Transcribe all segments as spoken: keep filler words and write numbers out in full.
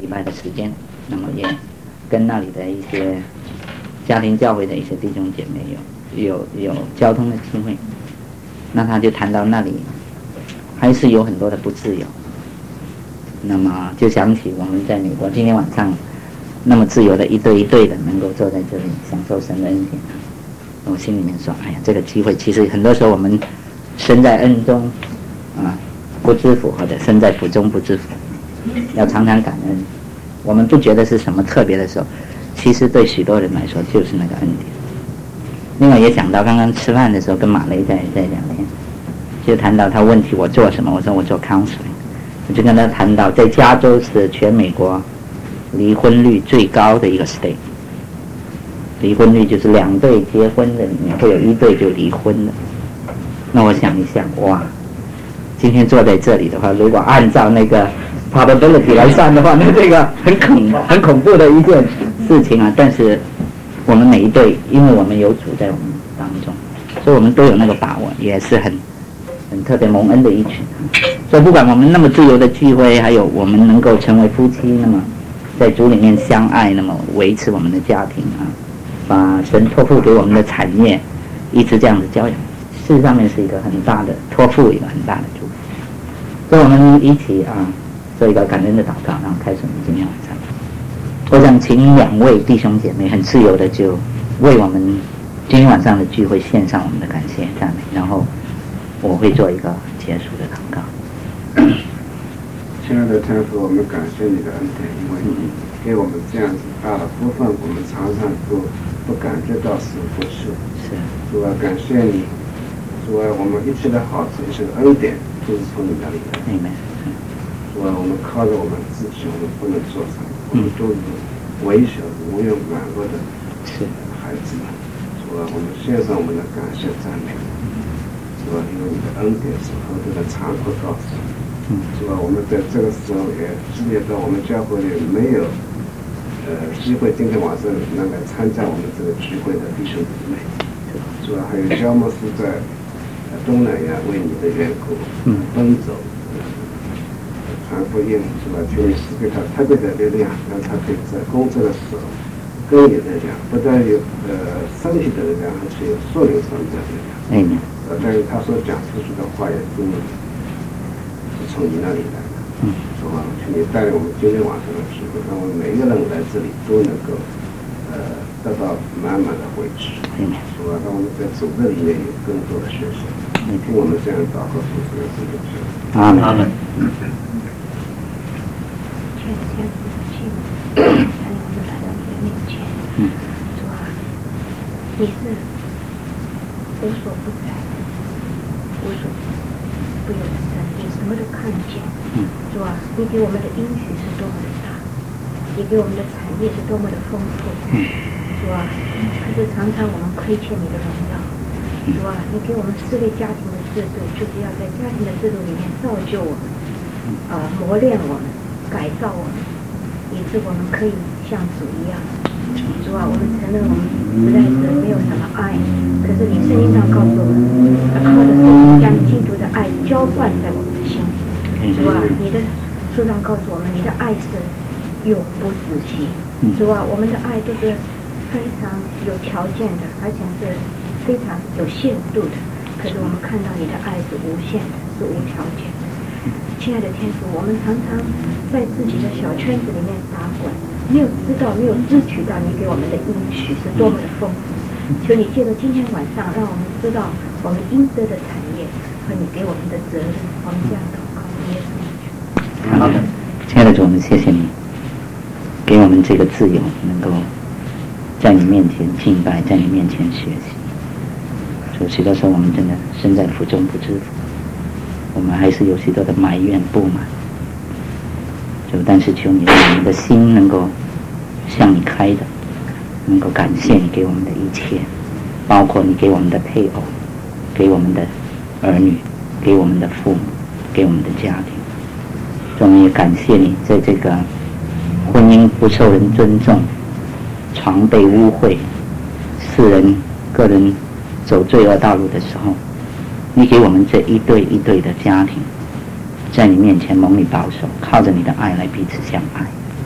拜的时间，那么也跟那里的一些家庭教会的一些弟兄姐妹有有有交通的机会，那他就谈到那里还是有很多的不自由，那么就想起我们在美国今天晚上那么自由的一对一对的能够坐在这里享受神的恩典，我心里面说，哎呀，这个机会其实很多时候我们身在恩中啊不知福，或者身在福中不知福，要常常感恩。我们不觉得是什么特别的时候，其实对许多人来说就是那个恩典。另外也想到刚刚吃饭的时候跟马雷在在聊天，就谈到他问题我做什么，我说我做 counseling， 我就跟他谈到在加州是全美国离婚率最高的一个 state， 离婚率就是两对结婚的里面会有一对就离婚的。那我想一想，哇，今天坐在这里的话，如果按照那个 probability 来算的话，那这个很恐很恐怖的一件事情啊。但是我们每一对，因为我们有主在我们当中，所以我们都有那个把握，也是很很特别蒙恩的一群。所以不管我们那么自由的聚会，还有我们能够成为夫妻，那么在主里面相爱，那么维持我们的家庭啊，把神托付给我们的产业一直这样子教养，事实上面是一个很大的托付，一个很大的祝福。所以我们一起啊做一个感恩的祷告，然后开始我们今天晚上。我想请两位弟兄姐妹很自由的就为我们今天晚上的聚会献上我们的感谢赞美，然后我会做一个结束的祷告。 亲爱的天父，我们感谢你的恩典，因为给我们这样子大的福分，我们常常都不感觉到是不是。 是。 主啊，感谢你。主啊，我们一切的好处，一切的恩典，都是从你那里来的。主啊，我们靠着我们自己，我们不能做什么，我们都是微小的、无用软弱的孩子们。主啊，我们献上我们的感谢赞美。主啊，因为你的恩典是何等的长阔高深。主啊，我们在这个时候也知觉到我们教会里没有呃机会今天晚上能来参加我们这个聚会的弟兄姊妹。主啊，还有焦牧师在东南亚为你的缘故奔走。传福音是吧？求你赐给他特别的力量，让他可以在工作的时候更有力量，不但有呃身体的力量，而且有属灵上的力量。 嗯。 呃，但是他所讲出去的话也都是从你那里来的。 嗯。 是吧？请你带领我们今天晚上的聚会，让我们每一个人来这里都能够呃得到满满的回知。 嗯。 是吧？让我们在主的里面有更多的学习。嗯。听我们这样祷告，主是这个事。 阿门。阿门。 嗯，主啊，你是无所不在、无所不有的神，你什么都看见。 嗯， 主啊，你给我们的应许是多么的大，你给我们的产业是多么的丰富。 嗯， 主啊，可是常常我们亏欠你的荣耀。主啊，你给我们四类家庭的制度，就是要在家庭的制度里面造就我们，呃，磨练我们，改造我们，以致我们可以像主一样。主啊，我们承认我们实在是没有什么爱，可是你圣经上告诉我们，要靠着圣经将基督的爱浇灌在我们的心。主啊，你的书上告诉我们，你的爱是永不止息。主啊，我们的爱都是非常有条件的，而且是非常有限度的。可是我们看到你的爱是无限的，是无条件的。亲爱的天父，我们常常在自己的小圈子里面打滚，没有知道，没有支取到你给我们的应许是多么的丰富。求你借着今天晚上，让我们知道我们应得的产业和你给我们的责任。我们这样祷告，耶稣。 好的，亲爱的主，我们谢谢你，给我们这个自由，能够在你面前敬拜，在你面前学习。主，许多时候我们真的身在福中不知福，我们还是有许多的埋怨不满。主，但是求你让我们的心能够向你开的，能够感谢你给我们的一切，包括你给我们的配偶，给我们的儿女，给我们的父母，给我们的家庭。我们也感谢你，在这个婚姻不受人尊重，床被污秽，世人个人走罪恶道路的时候，你给我们这一对一对的家庭，在你面前蒙你保守，靠着你的爱来彼此相爱。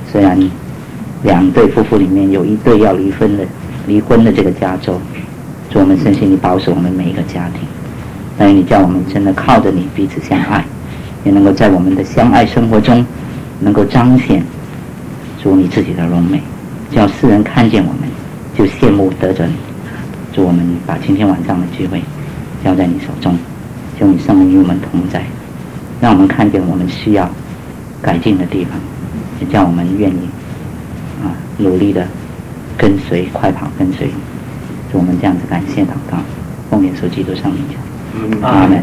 虽然两对夫妇里面有一对要离婚的离婚的这个加州，主我们深信你保守我们每一个家庭，但是你叫我们真的靠着你彼此相爱，也能够在我们的相爱生活中能够彰显主你自己的荣美，叫世人看见我们就羡慕得着你。主我们把今天晚上的聚会交在你手中，求你圣灵与我们同在，让我们看见我们需要改进的地方，也叫我们愿意啊努力的跟随快跑跟随。主我们这样子感谢祷告，奉耶稣基督圣名求，阿门。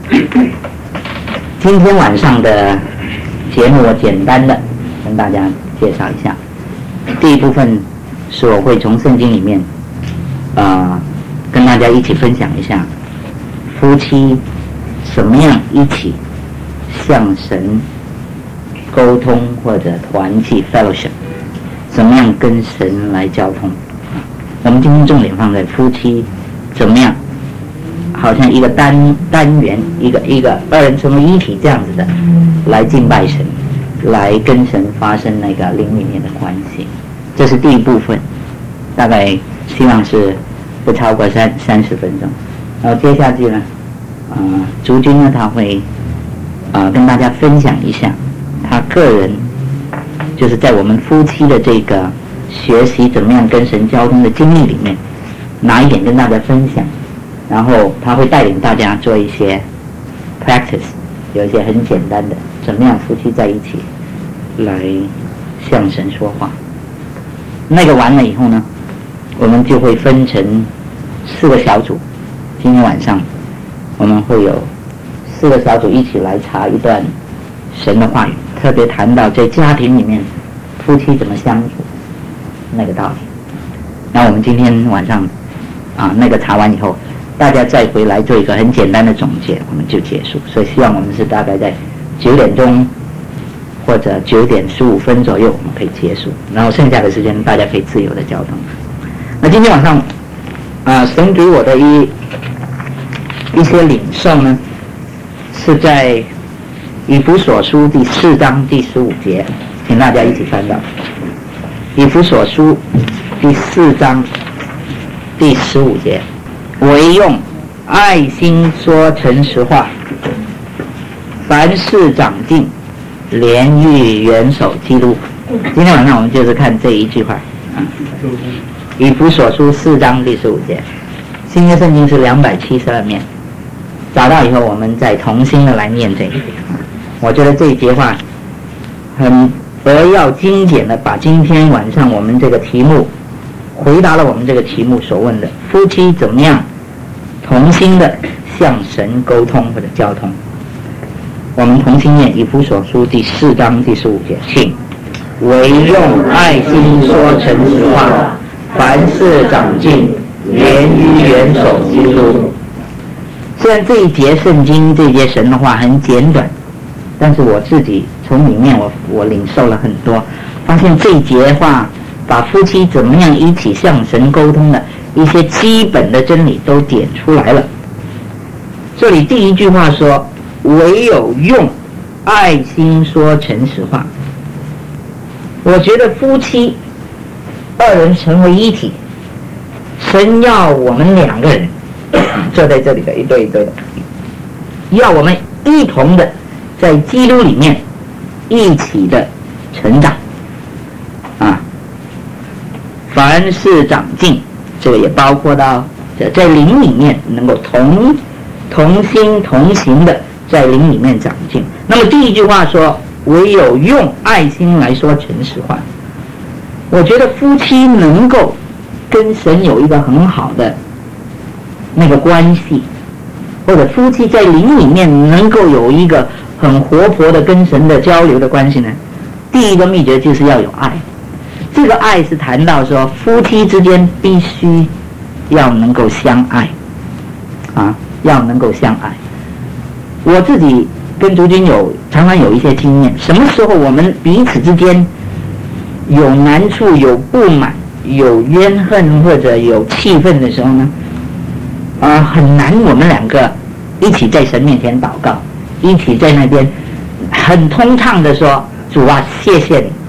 今天晚上的节目我简单的跟大家介绍一下。第一部分是我会从圣经里面呃跟大家一起分享一下夫妻怎么样一起向神沟通或者团契 fellowship， 怎么样跟神来交通。我们今天重点放在夫妻怎么样好像一个单单元一个一个二人成为一体这样子的来敬拜神，来跟神发生那个灵里面的关系。这是第一部分，大概希望是不超过三三十分钟。然后接下去呢啊、呃，竹君呢他会啊、呃、跟大家分享一下他个人就是在我们夫妻的这个学习怎么样跟神交通的经历里面拿一点跟大家分享，然后他会带领大家做一些 practice， 有一些很简单的怎么样夫妻在一起来向神说话。那个完了以后呢，我们就会分成四个小组，今天晚上我们会有四个小组一起来查一段神的话语，特别谈到在家庭里面夫妻怎么相处那个道理。那我们今天晚上啊那个查完以后，大家再回来做一个很简单的总结，我们就结束。所以希望我们是大概在九点钟或者九点十五分左右我们可以结束，然后剩下的时间大家可以自由的交通。那今天晚上啊神给我的一一些领受呢，是在以弗所书第四章第十五节，请大家一起翻到以弗所书第四章第十五节，唯用爱心说诚实话，凡事长进，连续元首基督。今天晚上我们就是看这一句话啊，以弗所书四章第十五节，新约圣经是两百七十二面，找到以后我们再重新的来念这一节。我觉得这一节话很扼要精简的把今天晚上我们这个题目回答了我们这个题目所问的夫妻怎么样同心的向神沟通或者交通。我们同心念以弗所书第四章第十五节，请唯用爱心说诚实话，凡事长进，连于元首基督。虽然这一节圣经这一节神的话很简短，但是我自己从里面我我领受了很多，发现这一节话把夫妻怎么样一起向神沟通的一些基本的真理都点出来了。这里第一句话说唯有用爱心说诚实话。我觉得夫妻二人成为一体，神要我们两个人坐在这里的一对一对的，要我们一同的在基督里面一起的成长啊，凡事长进，这个也包括到在灵里面能够同同心同行的在灵里面长进。那么第一句话说唯有用爱心来说诚实话，我觉得夫妻能够跟神有一个很好的那个关系，或者夫妻在灵里面能够有一个很活泼的跟神的交流的关系呢，第一个秘诀就是要有爱。这个爱是谈到说夫妻之间必须要能够相爱啊，要能够相爱。我自己跟竹君有常常有一些经验，什么时候我们彼此之间有难处有不满有怨恨或者有气愤的时候呢啊，很难我们两个一起在神面前祷告，一起在那边很通畅的说主啊谢谢你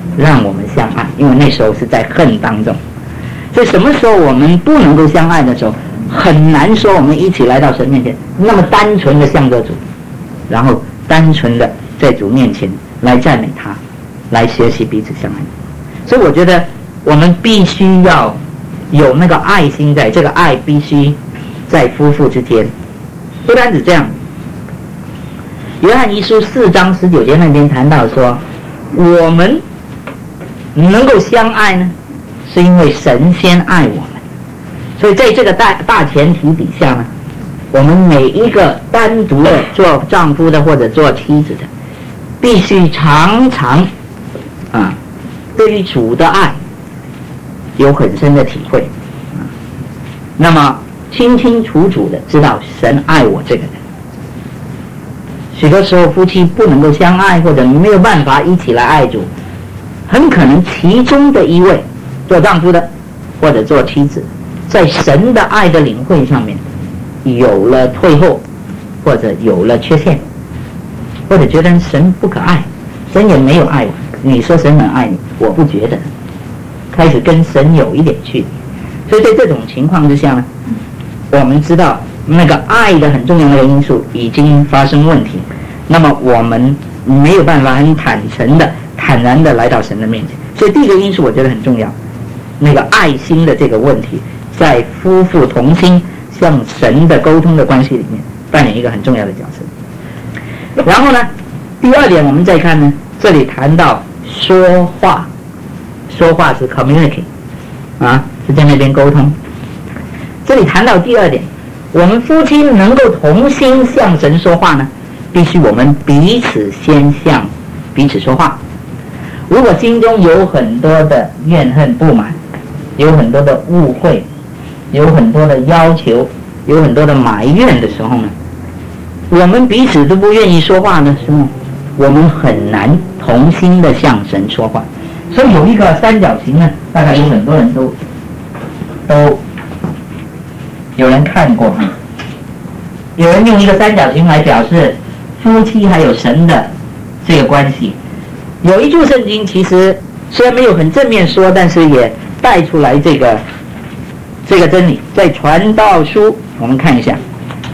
让我们相爱，因为那时候是在恨当中。所以什么时候我们不能够相爱的时候，很难说我们一起来到神面前，那么单纯的向着主，然后单纯的在主面前来赞美他，来学习彼此相爱。所以我觉得我们必须要有那个爱心在，这个爱必须在夫妇之间。不单止这样，约翰一书四章十九节那边谈到说，我们能够相爱呢，是因为神先爱我们。所以在这个大大前提底下呢，我们每一个单独的做丈夫的或者做妻子的，必须常常啊，对于主的爱有很深的体会啊，那么清清楚楚的知道神爱我这个人。许多时候夫妻不能够相爱，或者没有办法一起来爱主，很可能其中的一位做丈夫的或者做妻子，在神的爱的领会上面有了退后，或者有了缺陷，或者觉得神不可爱，神也没有爱我，你说神很爱你，我不觉得，开始跟神有一点距离。所以在这种情况之下呢，我们知道那个爱的很重要的因素已经发生问题，那么我们没有办法很坦诚的坦然的来到神的面前。所以第一个因素我觉得很重要，那个爱心的这个问题在夫妇同心向神的沟通的关系里面扮演一个很重要的角色。然后呢，第二点我们再看呢，这里谈到说话，说话是 communicate 啊，是在那边沟通。这里谈到第二点，我们夫妻能够同心向神说话呢，必须我们彼此先向彼此说话。如果心中有很多的怨恨不满，有很多的误会，有很多的要求，有很多的埋怨的时候呢，我们彼此都不愿意说话的时候，我们很难同心的向神说话。所以有一个三角形呢，大概有很多人都都有人看过，有人用一个三角形来表示夫妻还有神的这个关系。有一处圣经其实虽然没有很正面说，但是也带出来这个这个真理，在传道书我们看一下，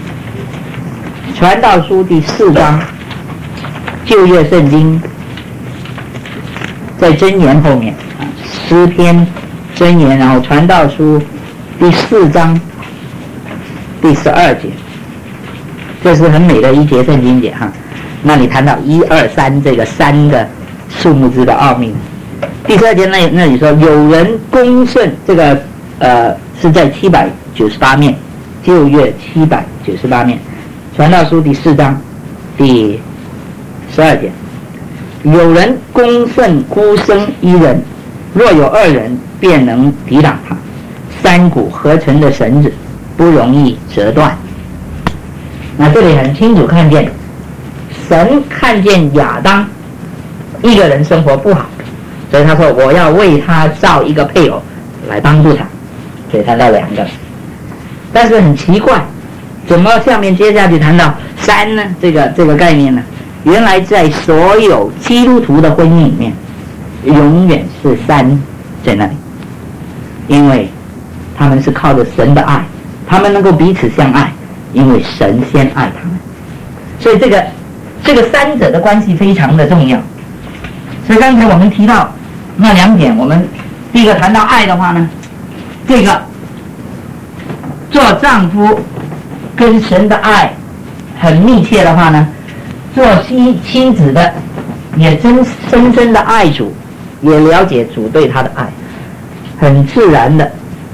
传道书第四章，旧约圣经在箴言后面，诗篇箴言，然后传道书第四章第十二节，这是很美的一节圣经节哈。那里谈到一二三这个三的数目字的奥秘。第十二节那那里说，有人公顺，这个呃是在七百九十八面，旧约七百九十八面，传道书第四章第十二节，有人公顺孤生一人，若有二人，便能抵挡他。三股合成的绳子不容易折断。那这里很清楚看见，神看见亚当一个人生活不好，所以他说我要为他造一个配偶来帮助他，所以他造两个。但是很奇怪，怎么下面接下去谈到三呢？这个这个概念呢，原来在所有基督徒的婚姻里面，永远是三在那里，因为他们是靠着神的爱，他们能够彼此相爱，因为神先爱他们。所以这个这个三者的关系非常的重要。所以刚才我们提到那两点，我们第一个谈到爱的话呢，这个做丈夫跟神的爱很密切的话呢，做妻妻子的也真深深的爱主，也了解主对他的爱，很自然的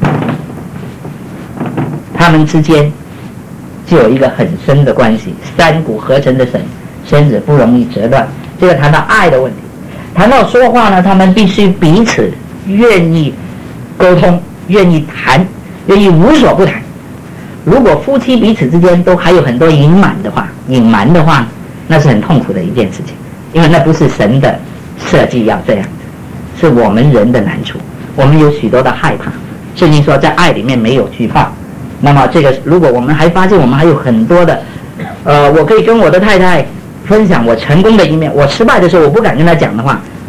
他们之间就有一个很深的关系，三股合成的绳绳子不容易折断。这个谈到爱的问题。谈到说话呢，他们必须彼此愿意沟通，愿意谈，愿意无所不谈。如果夫妻彼此之间都还有很多隐瞒的话，隐瞒的话，那是很痛苦的一件事情，因为那不是神的设计要这样的，是我们人的难处。我们有许多的害怕，圣经说在爱里面没有惧怕。那么这个如果我们还发现我们还有很多的呃，我可以跟我的太太分享我成功的一面，我失败的时候我不敢跟她讲的话，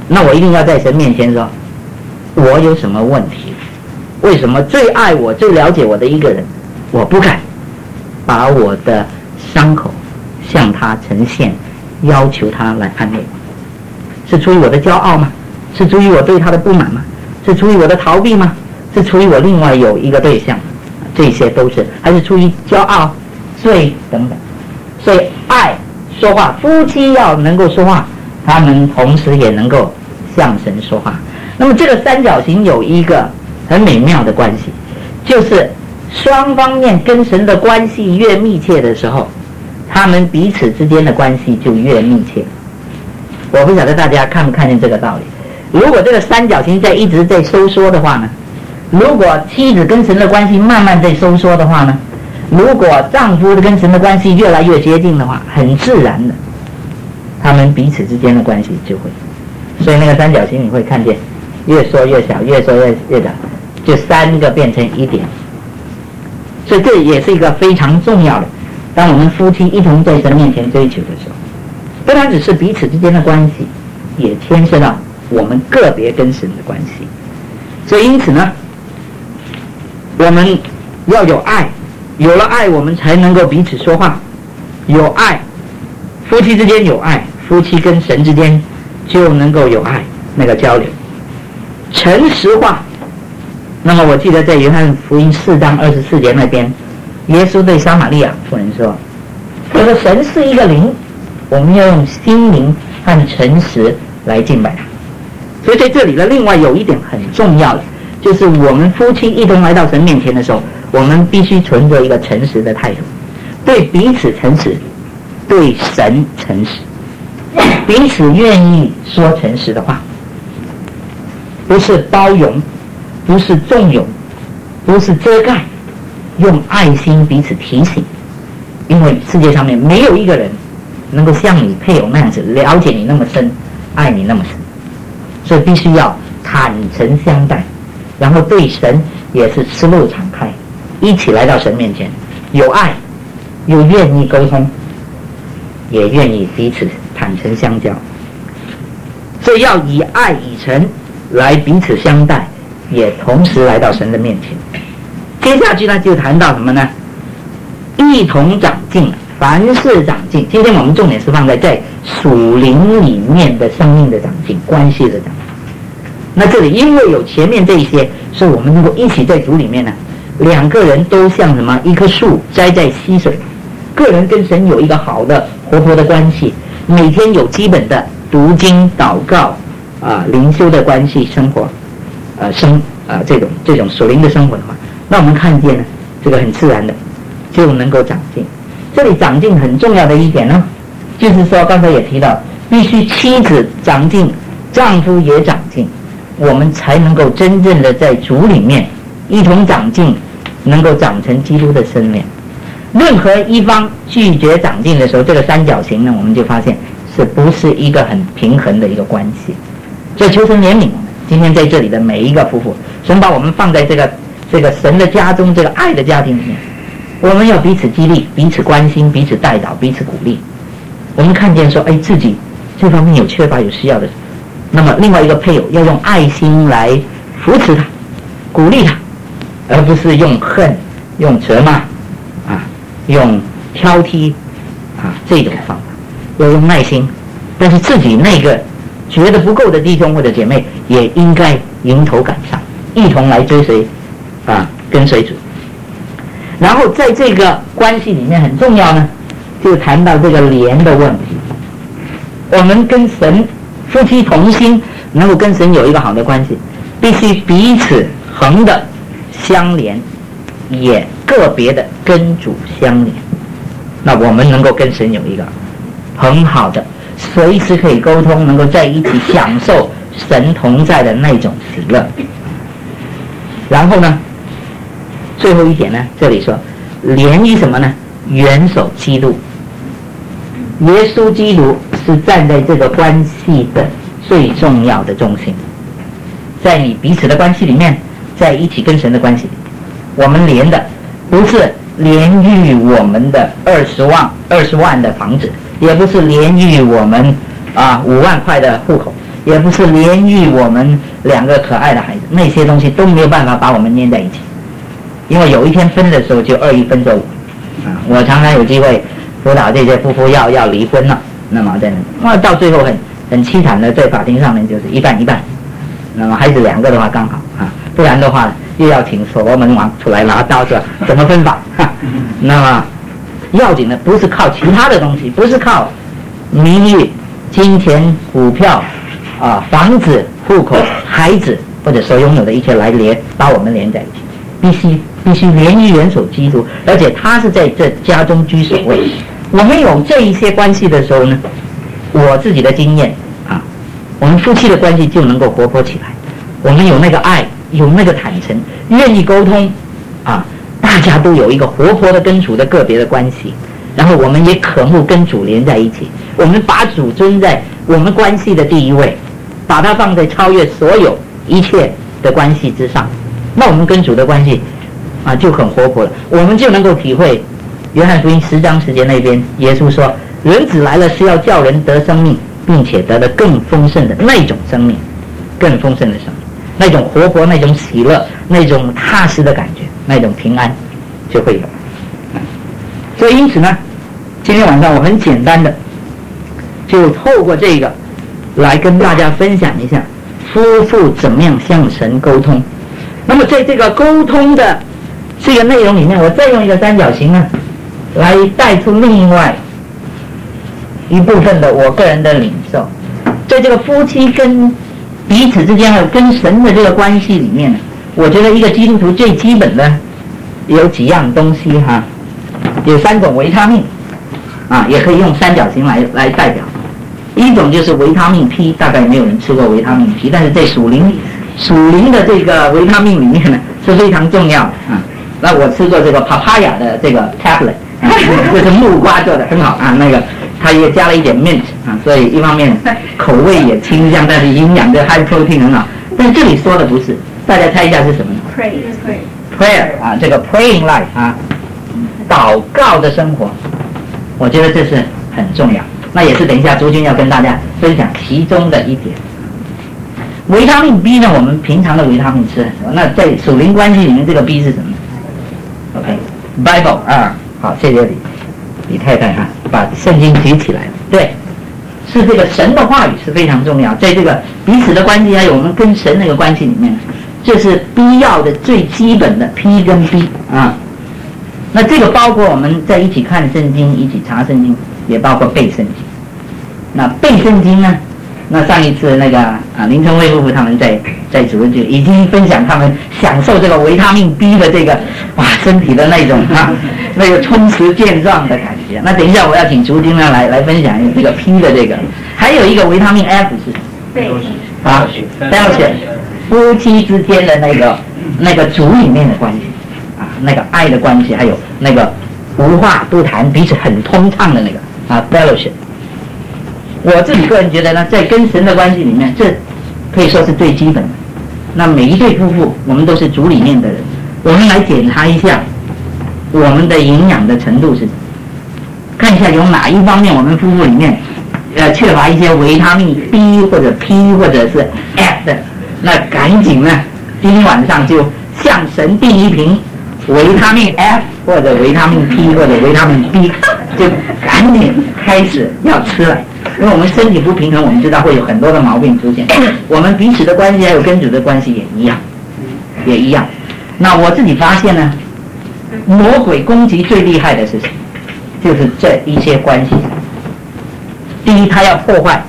那我一定要在神面前说，我有什么问题？为什么最爱我、最了解我的一个人，我不敢把我的伤口向他呈现，要求他来安慰我？是出于我的骄傲吗？是出于我对他的不满吗？是出于我的逃避吗？是出于我另外有一个对象？这些都是，还是出于骄傲、罪等等。所以爱说话，夫妻要能够说话，他们同时也能够向神说话。那么这个三角形有一个很美妙的关系，就是双方面跟神的关系越密切的时候，他们彼此之间的关系就越密切。我不晓得大家看不看见这个道理。如果这个三角形在一直在收缩的话呢，如果妻子跟神的关系慢慢在收缩的话呢，如果丈夫跟神的关系越来越接近的话，很自然的他们彼此之间的关系就会，所以那个三角形你会看见越缩越小，越缩越越小，就三个变成一点。所以这也是一个非常重要的，当我们夫妻一同在神面前追求的时候，不单只是彼此之间的关系，也牵涉到我们个别跟神的关系。所以因此呢，我们要有爱，有了爱我们才能够彼此说话，有爱，夫妻之间有爱，夫妻跟神之间就能够有爱，那个交流。诚实话，那么我记得在约翰福音四章二十四节那边，耶稣对撒玛利亚妇人说，他说神是一个灵，我们要用心灵和诚实来敬拜他。所以在这里呢，另外有一点很重要的，就是我们夫妻一同来到神面前的时候，我们必须存着一个诚实的态度，对彼此诚实，对神诚实，彼此愿意说诚实的话，不是包容，不是纵容，不是遮盖，用爱心彼此提醒。因为世界上面没有一个人能够像你配偶那样子了解你那么深，爱你那么深，所以必须要坦诚相待，然后对神也是思路敞开，一起来到神面前，有爱，又愿意沟通，也愿意彼此坦诚相交。所以要以爱以诚来彼此相待，也同时来到神的面前。接下去呢，就谈到什么呢？一同长进，凡事长进。今天我们重点是放在在属灵里面的生命的长进，关系的长进。那这里因为有前面这一些，所以我们能够一起在主里面呢，两个人都像什么一棵树栽在溪水，个人跟神有一个好的活泼的关系，每天有基本的读经祷告啊、呃、灵修的关系生活，呃生啊、呃、这种这种属灵的生活的话，那我们看见呢，这个很自然的就能够长进。这里长进很重要的一点呢，就是说刚才也提到，必须妻子长进，丈夫也长进，我们才能够真正的在主里面一同长进，能够长成基督的身量。任何一方拒绝长进的时候，这个三角形呢，我们就发现是不是一个很平衡的一个关系。所以求神怜悯我们今天在这里的每一个夫妇，神把我们放在这个这个神的家中，这个爱的家庭里面，我们要彼此激励，彼此关心，彼此带导，彼此鼓励。我们看见说，哎，自己这方面有缺乏有需要的，那么另外一个配偶要用爱心来扶持他，鼓励他，而不是用恨、用责骂啊、用挑剔啊这种方法，要用耐心。但是自己那个觉得不够的弟兄或者姐妹，也应该迎头赶上，一同来追随啊，跟随主。然后在这个关系里面很重要呢，就谈到这个连的问题。我们跟神夫妻同心，能够跟神有一个好的关系，必须彼此横的相连，也个别的跟主相连。那我们能够跟神有一个很好的随时可以沟通，能够在一起享受神同在的那种喜乐。然后呢，最后一点呢，这里说连于什么呢？元首基督，耶稣基督是站在这个关系的最重要的中心。在你彼此的关系里面，在一起跟神的关系里，我们连的不是连于我们的二十万二十万的房子，也不是连于我们啊五万块的户口， 也不是连育我们两个可爱的孩子，那些东西都没有办法把我们粘在一起。因为有一天分的时候就二一分作五啊，我常常有机会辅导这些夫妇要要离婚了，那么在那到最后很很凄惨的，在法庭上面就是一半一半。那么孩子两个的话刚好啊，不然的话又要请所罗门王出来拿刀说怎么分法、啊、那么要紧的不是靠其他的东西，不是靠名誉、金钱、股票啊、房子、户口、孩子或者所拥有的一切来连把我们连在一起，必须必须连于元首基督，而且他是在这家中居首位。我们有这一些关系的时候呢，我自己的经验啊，我们夫妻的关系就能够活泼起来。我们有那个爱，有那个坦诚，愿意沟通啊，大家都有一个活泼的跟主的个别的关系，然后我们也渴慕跟主连在一起，我们把主尊在我们关系的第一位，把它放在超越所有一切的关系之上，那我们跟主的关系啊就很活泼了。我们就能够体会约翰福音十章十节那边耶稣说，人子来了是要叫人得生命，并且得了更丰盛的那种生命，更丰盛的生命，那种活泼，那种喜乐，那种踏实的感觉，那种平安就会有。所以因此呢，今天晚上我很简单的就透过这个来跟大家分享一下夫妇怎么样向神沟通。那么在这个沟通的这个内容里面，我再用一个三角形呢来带出另外一部分的我个人的领受。在这个夫妻跟彼此之间还有跟神的这个关系里面呢，我觉得一个基督徒最基本的有几样东西哈，有三种维他命啊，也可以用三角形来来代表。一种就是维他命 P， 大概没有人吃过维他命 P， 但是在属灵属灵的这个维他命里面呢是非常重要的啊。那我吃过这个 papaya 的这个 tablet， 啊、这是木瓜做的，很好啊。那个它也加了一点 mint 啊，所以一方面口味也清香，但是营养的 high protein 很好。但这里说的不是，大家猜一下是什么呢 ？Pray prayer 啊，这个 praying life 啊，祷告的生活，我觉得这是很重要。那也是等一下朱军要跟大家分享其中的一点。维他命 B 呢，我们平常的维他命吃很多，那在属灵关系里面这个 B 是什么 ？OK Bible 啊，好，谢谢李李太太啊，把圣经举起来了。对，是这个神的话语是非常重要，在这个彼此的关系还有我们跟神那个关系里面，这是必要的最基本的 P 跟 B 啊。那这个包括我们在一起看圣经，一起查圣经，也包括背圣经。那背圣经呢？那上一次那个啊林成威夫妇他们在在主日就已经分享他们享受这个维他命 B 的这个哇身体的那种啊那个充实健壮的感觉。那等一下我要请竹君呢来来分享这个 P 的这个，还有一个维他命 F 是对啊 fellowship 夫妻之间的那个那个主里面的关系啊，那个爱的关系，还有那个无话不谈彼此很通畅的那个啊 fellowship。我自己个人觉得呢，在跟神的关系里面，这可以说是最基本的。那每一对夫妇，我们都是主里面的人，我们来检查一下我们的营养的程度是，看一下有哪一方面我们夫妇里面呃缺乏一些维他命 B 或者 P 或者是 F 的，那赶紧呢，今天晚上就向神订一瓶维他命 F 或者维他命 P 或者维他命 B， 就赶紧开始要吃了。因为我们身体不平衡，我们知道会有很多的毛病出现。我们彼此的关系还有跟主的关系也一样，也一样。那我自己发现呢，魔鬼攻击最厉害的是什么？就是这一些关系。第一，他要破坏，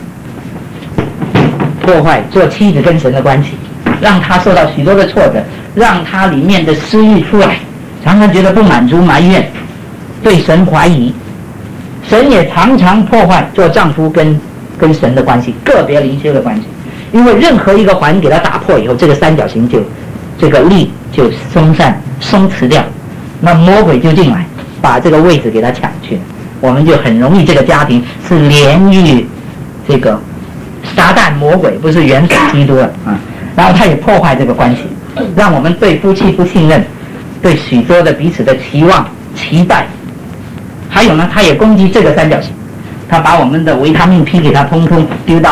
破坏做妻子跟神的关系，让他受到许多的挫折，让他里面的私欲出来，常常觉得不满足、埋怨，对神怀疑。神也常常破坏做丈夫跟跟神的关系，个别灵修的关系，因为任何一个环给它打破以后，这个三角形就这个力就松散松弛掉，那魔鬼就进来把这个位置给它抢去了，我们就很容易这个家庭是连于这个撒旦魔鬼，不是元首基督了啊。然后他也破坏这个关系，让我们对夫妻不信任，对许多的彼此的期望期待。还有呢，他也攻击这个三角形，他把我们的维他命 P 给他通通丢到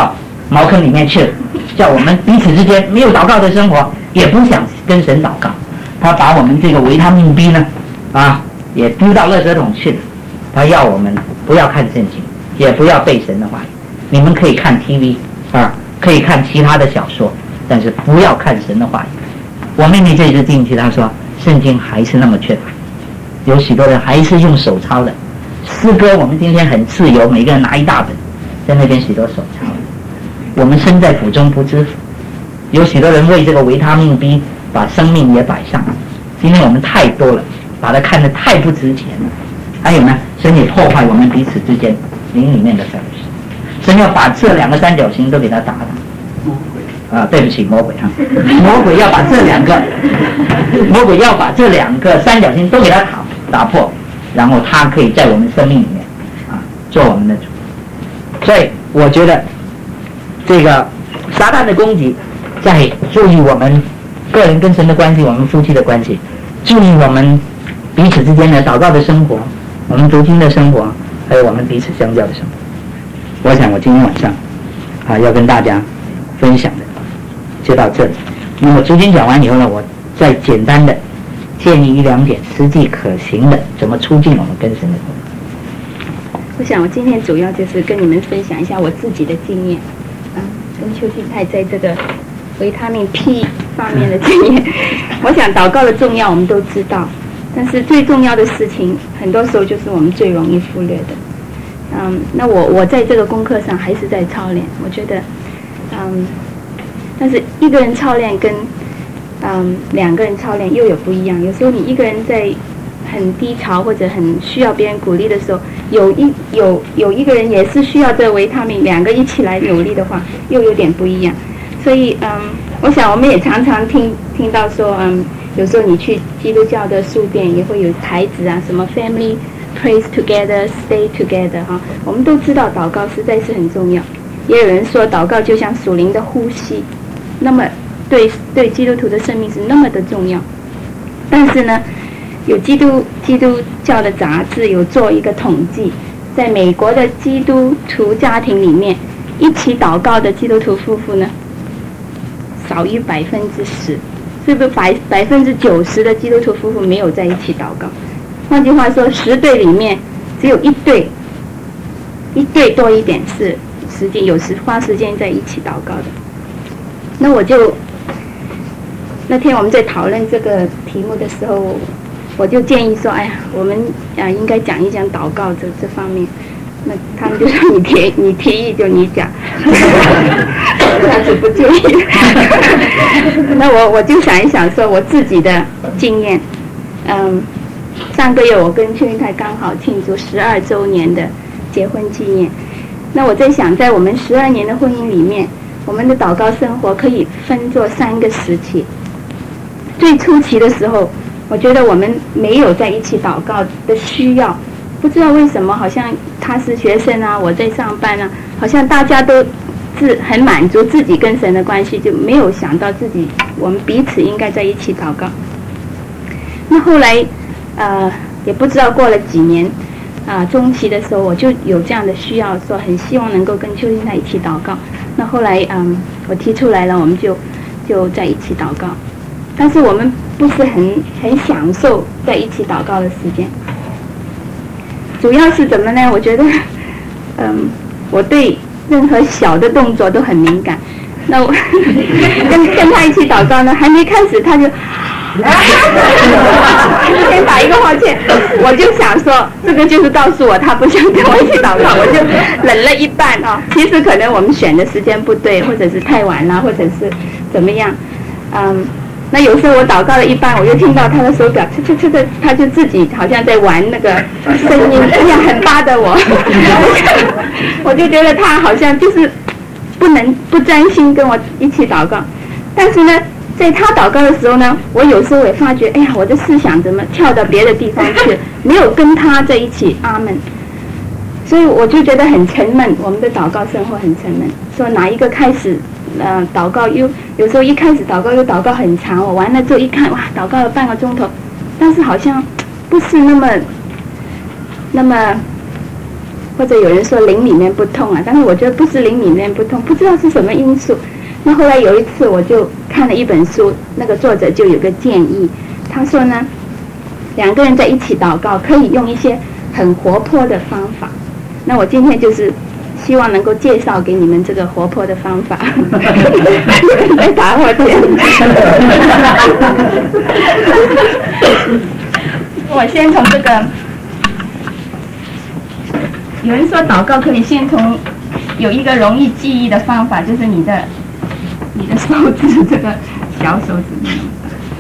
茅坑里面去了，叫我们彼此之间没有祷告的生活，也不想跟神祷告。他把我们这个维他命 B 呢，啊，也丢到垃圾桶去了。他要我们不要看圣经，也不要背神的话语。你们可以看 T V 啊，可以看其他的小说，但是不要看神的话语。我妹妹这次进去，她说圣经还是那么缺乏，有许多人还是用手抄的。诗歌我们今天很自由，每个人拿一大本，在那边许多手抄。我们身在福中不知福，有许多人为这个维他命 B 把生命也摆上。今天我们太多了，把它看得太不值钱了。还有呢，神也破坏我们彼此之间灵里面的 fellowship。神要把这两个三角形都给他打打。啊，对不起，魔鬼啊，魔鬼要把这两个，魔鬼要把这两个三角形都给他打打破，然后他可以在我们生命里面啊做我们的主。所以我觉得这个撒旦的攻击，在注意我们个人跟神的关系，我们夫妻的关系，注意我们彼此之间的祷告的生活，我们读经的生活，还有我们彼此相交的生活。我想我今天晚上啊要跟大家分享的就到这里。那么读经讲完以后呢，我再简单的建议一两点实际可行的，怎么促进我们跟神的关系。 我想我今天主要就是跟你们分享一下我自己的经验啊，跟邱信泰在这个维他命 P 方面的经验。我想祷告的重要我们都知道，但是最重要的事情很多时候就是我们最容易忽略的。嗯，那我我在这个功课上还是在操练，我觉得嗯，但是一个人操练跟嗯两个人操练又有不一样。有时候你一个人在很低潮或者很需要别人鼓励的时候，有一有有一个人也是需要这维他命，两个一起来努力的话，又有点不一样。所以嗯，我想我们也常常听听到说，嗯，有时候你去基督教的书店也会有台子啊，什么 family praise together, stay together 哈，我们都知道祷告实在是很重要。也有人说祷告就像属灵的呼吸，那么对对基督徒的生命是那么的重要。但是呢，有基督基督教的杂志有做一个统计，在美国的基督徒家庭里面，一起祷告的基督徒夫妇呢，少于百分之十，是不是百百分之九十的基督徒夫妇没有在一起祷告？换句话说，十对里面只有一对，一对多一点是时间有时花时间在一起祷告的。那我就那天我们在讨论这个题目的时候，我就建议说，哎呀，我们啊应该讲一讲祷告这这方面。那他们就说你提你提议就你讲，他是不介意。那我我就想一想说我自己的经验，嗯，上个月我跟邱云泰刚好庆祝十二周年的结婚纪念。那我在想，在我们十二年的婚姻里面，我们的祷告生活可以分作三个时期。最初期的时候，我觉得我们没有在一起祷告的需要。不知道为什么，好像他是学生啊，我在上班啊，好像大家都自很满足自己跟神的关系，就没有想到自己我们彼此应该在一起祷告。那后来呃也不知道过了几年啊、呃，中期的时候我就有这样的需要，说很希望能够跟邱金泰一起祷告。那后来嗯我提出来了，我们就就在一起祷告，但是我们不是很很享受在一起祷告的时间。主要是怎么呢？我觉得，嗯，我对任何小的动作都很敏感。那我跟跟他一起祷告呢，还没开始他就先打一个哈欠，我就想说，这个就是告诉我他不想跟我一起祷告，我就忍了一半啊。其实可能我们选的时间不对，或者是太晚了，或者是怎么样，嗯。那有时候我祷告了一半，我就听到他的手表，呲呲呲的，他就自己好像在玩那个声音，哎呀，很巴的我，我就觉得他好像就是不能不专心跟我一起祷告。但是呢，在他祷告的时候呢，我有时候也发觉，哎呀，我的思想怎么跳到别的地方去，没有跟他在一起。阿们。所以我就觉得很沉闷，我们的祷告生活很沉闷。说哪一个开始？呃，祷告又有时候一开始祷告又祷告很长，我完了之后一看，哇，祷告了半个钟头，但是好像不是那么那么或者有人说灵里面不通啊，但是我觉得不是灵里面不通，不知道是什么因素。那后来有一次我就看了一本书，那个作者就有个建议，他说呢，两个人在一起祷告可以用一些很活泼的方法。那我今天就是希望能够介绍给你们这个活泼的方法。在打火机。我先从这个，有人说祷告可以先从有一个容易记忆的方法，就是你的你的手指，这个小手指。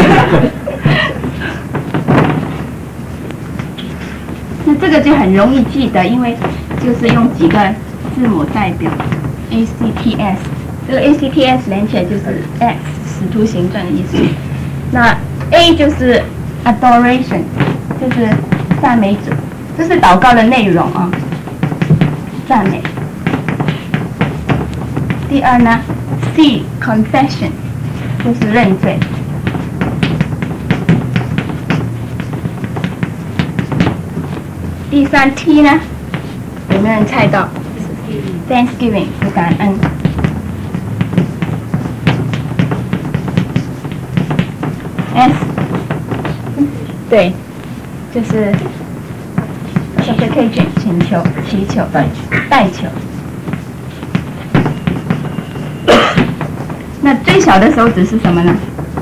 那这个就很容易记得，因为就是用几个字母代表 A C T S， 这个 A C T S 连起来就是 X， 使徒行传的意思。那 A 就是 adoration， 就是赞美主，这是祷告的内容啊，赞美。第二呢 C confession， 就是认罪。第三 T 呢，有没有人猜到 ？Thanksgiving 是感恩。S 对，就是 supplication 请求、祈求、代求。那最小的手指是什么呢？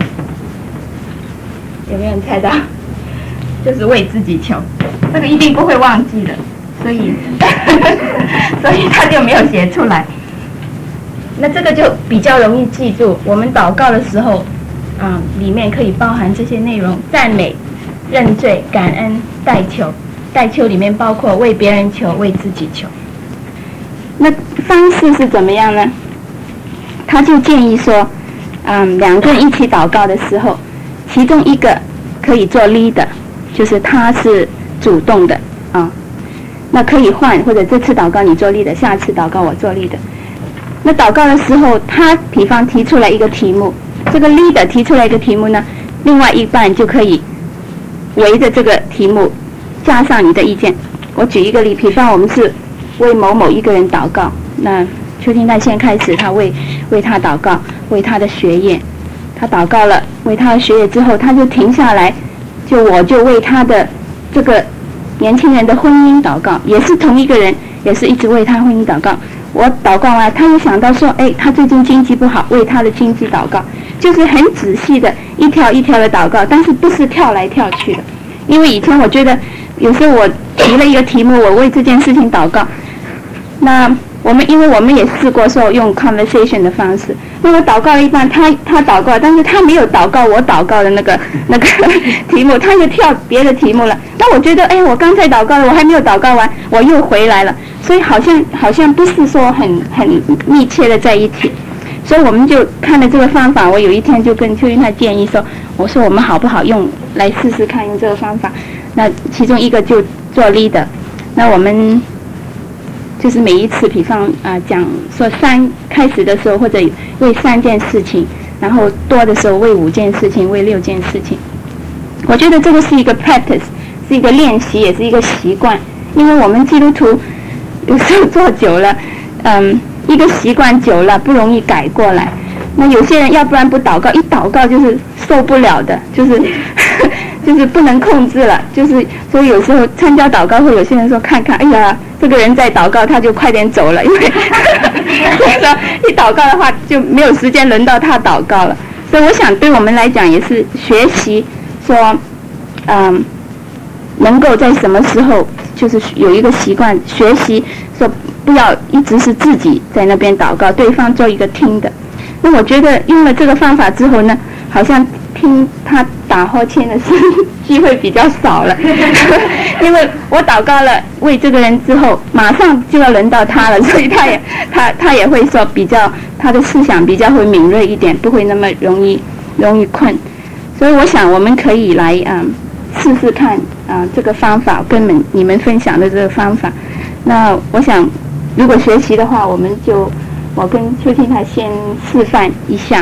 有没有人猜到？就是为自己求。这个一定不会忘记的，所以所以他就没有写出来。那这个就比较容易记住。我们祷告的时候，啊、嗯，里面可以包含这些内容：赞美、认罪、感恩、代求。代求里面包括为别人求、为自己求。那方式是怎么样呢？他就建议说，嗯，两个人一起祷告的时候，其中一个可以做 leader， 就是他是主动的啊，那可以换，或者这次祷告你做 leader， 下次祷告我做 leader。那祷告的时候，他比方提出来一个题目，这个 leader 提出来一个题目呢，另外一半就可以围着这个题目加上你的意见。我举一个例，比方我们是为某某一个人祷告，那邱天泰先开始，他为为他祷告，为他的学业，他祷告了，为他的学业之后，他就停下来，就我就为他的这个年轻人的婚姻祷告，也是同一个人，也是一直为他婚姻祷告。我祷告完，他又想到说，哎，他最近经济不好，为他的经济祷告，就是很仔细的一条一条的祷告，但是不是跳来跳去的。因为以前我觉得，有时候我提了一个题目，我为这件事情祷告，那我们因为我们也试过说用 conversation 的方式，那我祷告了一半，他他祷告，但是他没有祷告我祷告的那个那个题目，他就跳别的题目了。那我觉得，哎，我刚才祷告了，我还没有祷告完，我又回来了，所以好像好像不是说很很密切的在一起。所以我们就看了这个方法，我有一天就跟邱云泰建议说，我说我们好不好用来试试看用这个方法。那其中一个就做 leader， 那我们就是每一次比方啊、呃、讲说三开始的时候，或者为三件事情，然后多的时候为五件事情，为六件事情。我觉得这个是一个 practice， 是一个练习，也是一个习惯。因为我们基督徒有时候做久了，嗯，一个习惯久了不容易改过来。那有些人要不然不祷告，一祷告就是受不了的，就是就是不能控制了，就是所以有时候参加祷告会，有些人说看看，哎呀，这个人在祷告，他就快点走了，因为所以说一祷告的话就没有时间轮到他祷告了。所以我想对我们来讲也是学习说，嗯，能够在什么时候就是有一个习惯，学习说不要一直是自己在那边祷告，对方做一个听的。那我觉得用了这个方法之后呢，好像听他打呵欠的声音机会比较少了，因为我祷告了为这个人之后，马上就要轮到他了，所以他也他他也会说比较他的思想比较会敏锐一点，不会那么容易容易困。所以我想我们可以来嗯试试看啊、呃、这个方法，跟你们你们分享的这个方法。那我想如果学习的话，我们就我跟邱天泰先示范一下，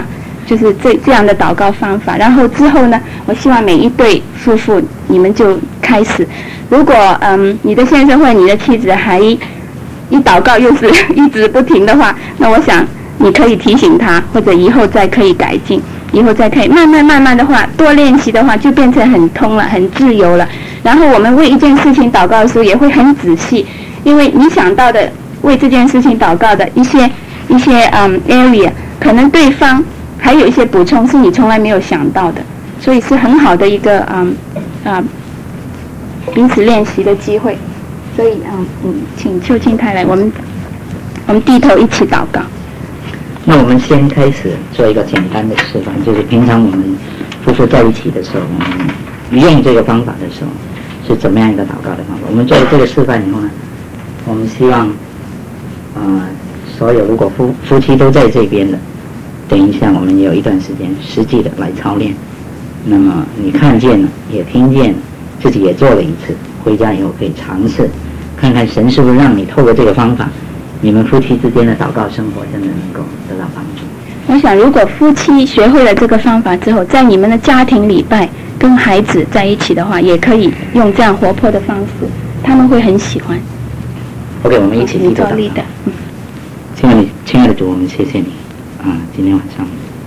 就是这这样的祷告方法。然后之后呢，我希望每一对夫妇你们就开始，如果嗯你的先生或者你的妻子还一祷告又是一直不停的话，那我想你可以提醒他，或者以后再可以改进，以后再可以慢慢慢慢的话，多练习的话就变成很通了，很自由了。然后我们为一件事情祷告的时候也会很仔细，因为你想到的为这件事情祷告的一些一些嗯 area， 可能对方还有一些补充是你从来没有想到的，所以是很好的一个嗯啊、嗯、彼此练习的机会。所以嗯嗯，请邱庆太来，我们我们低头一起祷告。 那我们先开始做一个简单的示范，就是平常我们夫妇在一起的时候，我们用这个方法的时候是怎么样一个祷告的方法。我们做了这个示范以后呢，我们希望呃所有如果夫夫妻都在这边的，等一下我们有一段时间实际的来操练。那么你看见了也听见了，自己也做了一次，回家以后可以尝试看看神是不是让你透过这个方法，你们夫妻之间的祷告生活真的能够得到帮助。 我想如果夫妻学会了这个方法之后，在你们的家庭礼拜跟孩子在一起的话，也可以用这样活泼的方式，他们会很喜欢。 OK， 我们一起祈祷。 的嗯、 亲爱的亲爱的主，我们谢谢你啊！今天晚上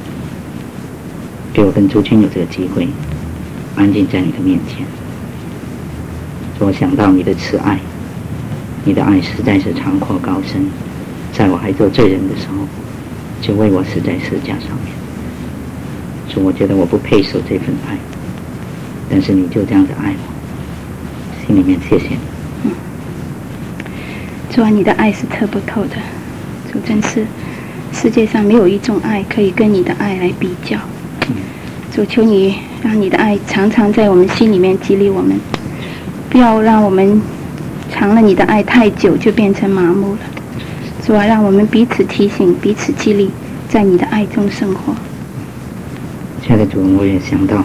给我跟朱军有这个机会安静在你的面前，我想到你的慈爱，你的爱实在是长阔高深，在我还做罪人的时候就为我死在十字架上面。主，我觉得我不配受这份爱，但是你就这样子爱我，心里面谢谢你。 嗯，主啊，你的爱是测不透的，主，真是世界上没有一种爱可以跟你的爱来比较。嗯、主，求你让你的爱常常在我们心里面激励我们，不要让我们尝了你的爱太久就变成麻木了。主啊，让我们彼此提醒，彼此激励，在你的爱中生活。 亲爱的主，我也想到，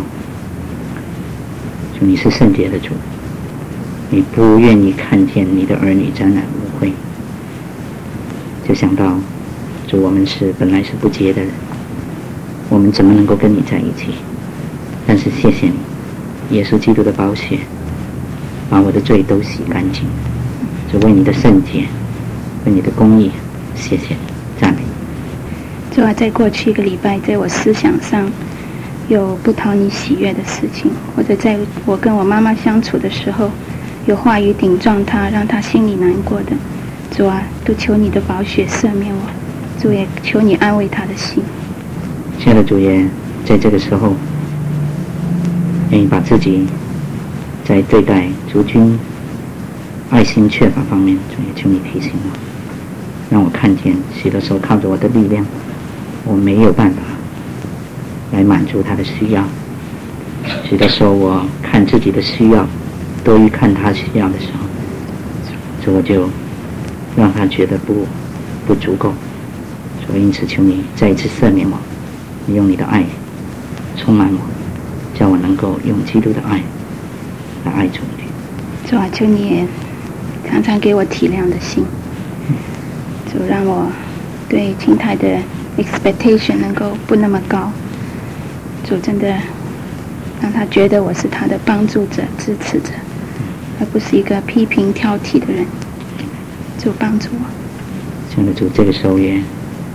主，你是圣洁的主，你不愿意看见你的儿女沾染污秽，就想到，主，我们是本来是不洁的人，我们怎么能够跟你在一起？但是谢谢你，耶稣基督的宝血把我的罪都洗干净，就为你的圣洁，为你的公义，谢谢你，赞美你。 主啊，在过去一个礼拜，在我思想上有不讨你喜悦的事情，或者在我跟我妈妈相处的时候，有话语顶撞她，让她心里难过的，主啊，都求你的宝血赦免我，主也求你安慰她的心。 亲爱的主耶，在这个时候，愿意把自己在对待族军爱心缺乏方面，主也求你提醒我，让我看见许多时候靠着我的力量，我没有办法来满足他的需要。许多时候我看自己的需要多于看他需要的时候，所以我就让他觉得不不足够。所以因此求你再一次赦免我，你用你的爱充满我，叫我能够用基督的爱来爱主你。 主啊，求你也常常给我体谅的心，主让我对青泰的 expectation 能够不那么高，主真的让他觉得我是他的帮助者、支持者，而不是一个批评挑剔的人。主帮助我。 亲爱的主，这个时候也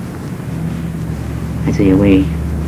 还是也为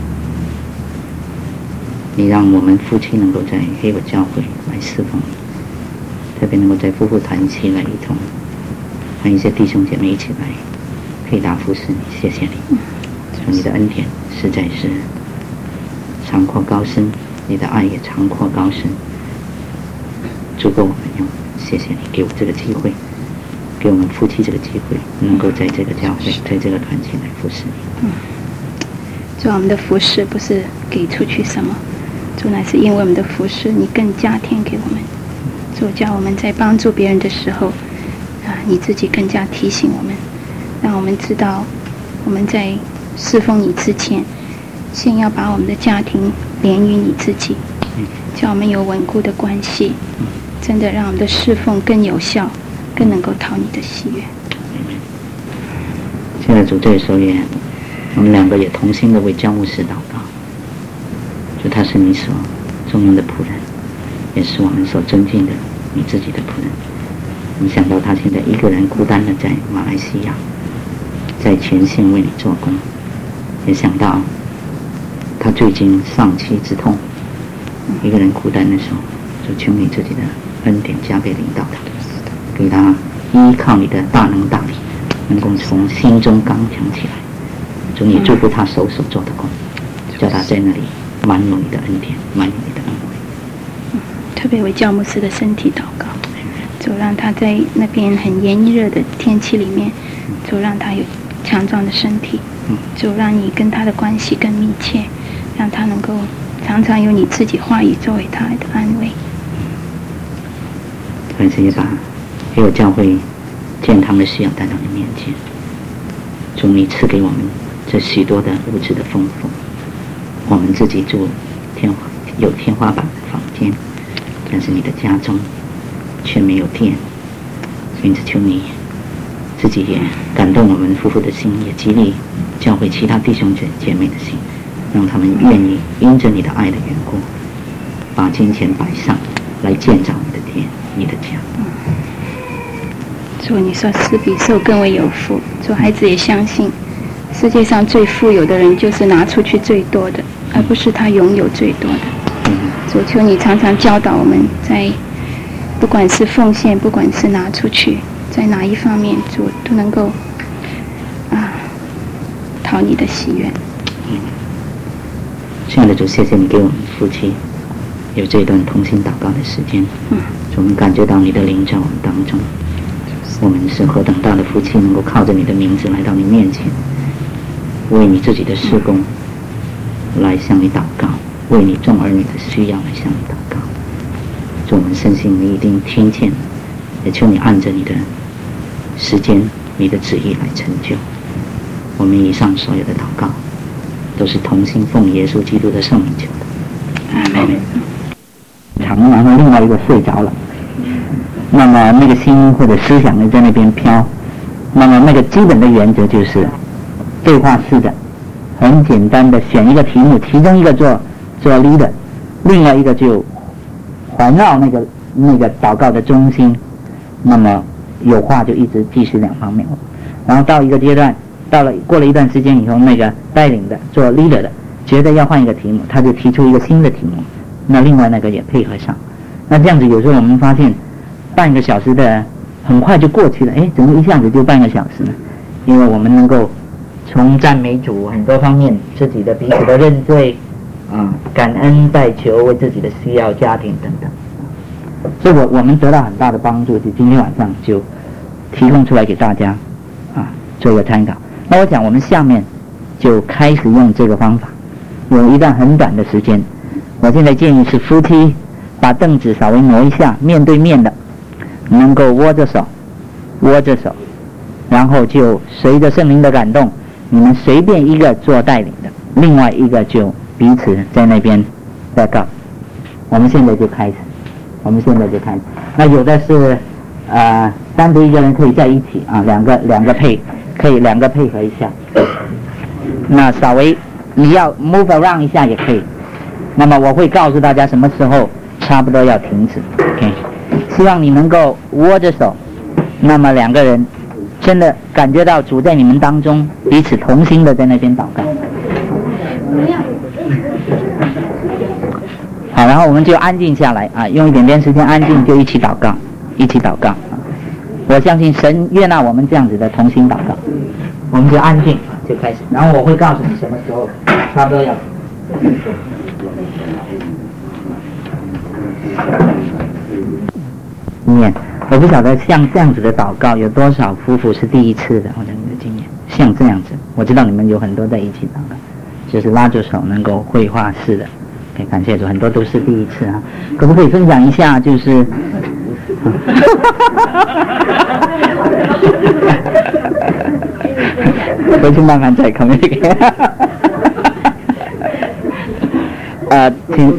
你让我们夫妻能够在黑尾教会来侍奉你，特别能够在夫妇团契来一同和一些弟兄姐妹一起来可以答服侍你，谢谢你。说你的恩典实在是长阔高深，你的爱也长阔高深，足够我们用。谢谢你给我这个机会，给我们夫妻这个机会，能够在这个教会，在这个团契来服侍你。 嗯，主，我们的服侍不是给出去什么，主，乃是因为我们的服侍，你更加添给我们。主，叫我们在帮助别人的时候，啊，你自己更加提醒我们，让我们知道我们在侍奉你之前，先要把我们的家庭连于你自己，叫我们有稳固的关系，真的让我们的侍奉更有效，更能够讨你的喜悦。 现在主这个时候也我们两个也同心的为焦牧师祷告，就他是你所重用的仆人，也是我们所尊敬的你自己的仆人。没想到他现在一个人孤单的在马来西亚，在前线为你做工，也想到他最近丧妻之痛，一个人孤单的时候，就求你自己的恩典加倍领导他，给他依靠你的大能大力，能够从心中刚强起来。主，你祝福他手所做的工，叫他在那里满有你的恩典，满有你的恩惠。 特别为教牧师的身体祷告，主让他在那边很炎热的天气里面，主让他有强壮的身体，主让你跟他的关系更密切，让他能够常常有你自己话语作为他的安慰。 而且也把给我教会健康的需要带到你面前，主你赐给我们这许多的物质的丰富，我们自己住天花有天花板的房间，但是你的家中却没有电，因此求你自己也感动我们夫妇的心，也激励教会其他弟兄姐姐妹的心，让他们愿意因着你的爱的缘故，把金钱摆上来建造你的殿，你的家。 主，你说施比受更为有福，主孩子也相信世界上最富有的人就是拿出去最多的，而不是他拥有最多的。主，求你常常教导我们，在不管是奉献，不管是拿出去，在哪一方面，主都能够啊讨你的喜悦。 嗯，亲爱的主，谢谢你给我们夫妻有这段同心祷告的时间。嗯，我们感觉到你的灵在我们当中，我们是何等大的夫妻，能够靠着你的名字来到你面前，为你自己的事工来向你祷告，为你众儿女的需要来向你祷告。主，我们深信你一定听见，也求你按着你的时间、你的旨意来成就。我们以上所有的祷告，都是同心奉耶稣基督的圣名求的。阿门。长，然后另外一个睡着了，那么那个心或者思想呢在那边飘，那么那个基本的原则就是对话式的，很简单的选一个题目，其中一个做做 leader， 另外一个就环绕那个那个祷告的中心，那么有话就一直继续两方面，然后到一个阶段，到了过了一段时间以后，那个带领的做 leader 的觉得要换一个题目，他就提出一个新的题目，那另外那个也配合上，那这样子有时候我们发现半个小时的很快就过去了，哎，怎么一下子就半个小时呢？因为我们能够从赞美主很多方面，自己的彼此的认罪啊，感恩代求，为自己的需要、家庭等等，所以我我们得到很大的帮助，就今天晚上就提供出来给大家啊做一个参考。那我讲我们下面就开始用这个方法，有一段很短的时间。我现在建议是夫妻把凳子稍微挪一下，面对面的，能够握着手，握着手，然后就随着圣灵的感动，你们随便一个做带领的，另外一个就彼此在那边报告。我们现在就开始，我们现在就开始。那有的是呃单独一个人可以在一起啊，两个两个配可以两个配合一下。那稍微你要 move around 一下也可以。那么我会告诉大家什么时候差不多要停止。OK， 希望你能够握着手，那么两个人真的感觉到主在你们当中，彼此同心的在那边祷告。好，然后我们就安静下来啊，用一点点时间安静，就一起祷告，一起祷告啊！我相信神悦纳我们这样子的同心祷告。我们就安静就开始，然后我会告诉你什么时候差不多要。经验，我不晓得像这样子的祷告有多少夫妇是第一次的，或者你的经验像这样子，我知道你们有很多在一起祷告，就是拉着手能够绘画式的，可以感谢主，很多都是第一次啊，可不可以分享一下？就是回去慢慢再 communicate。呃，请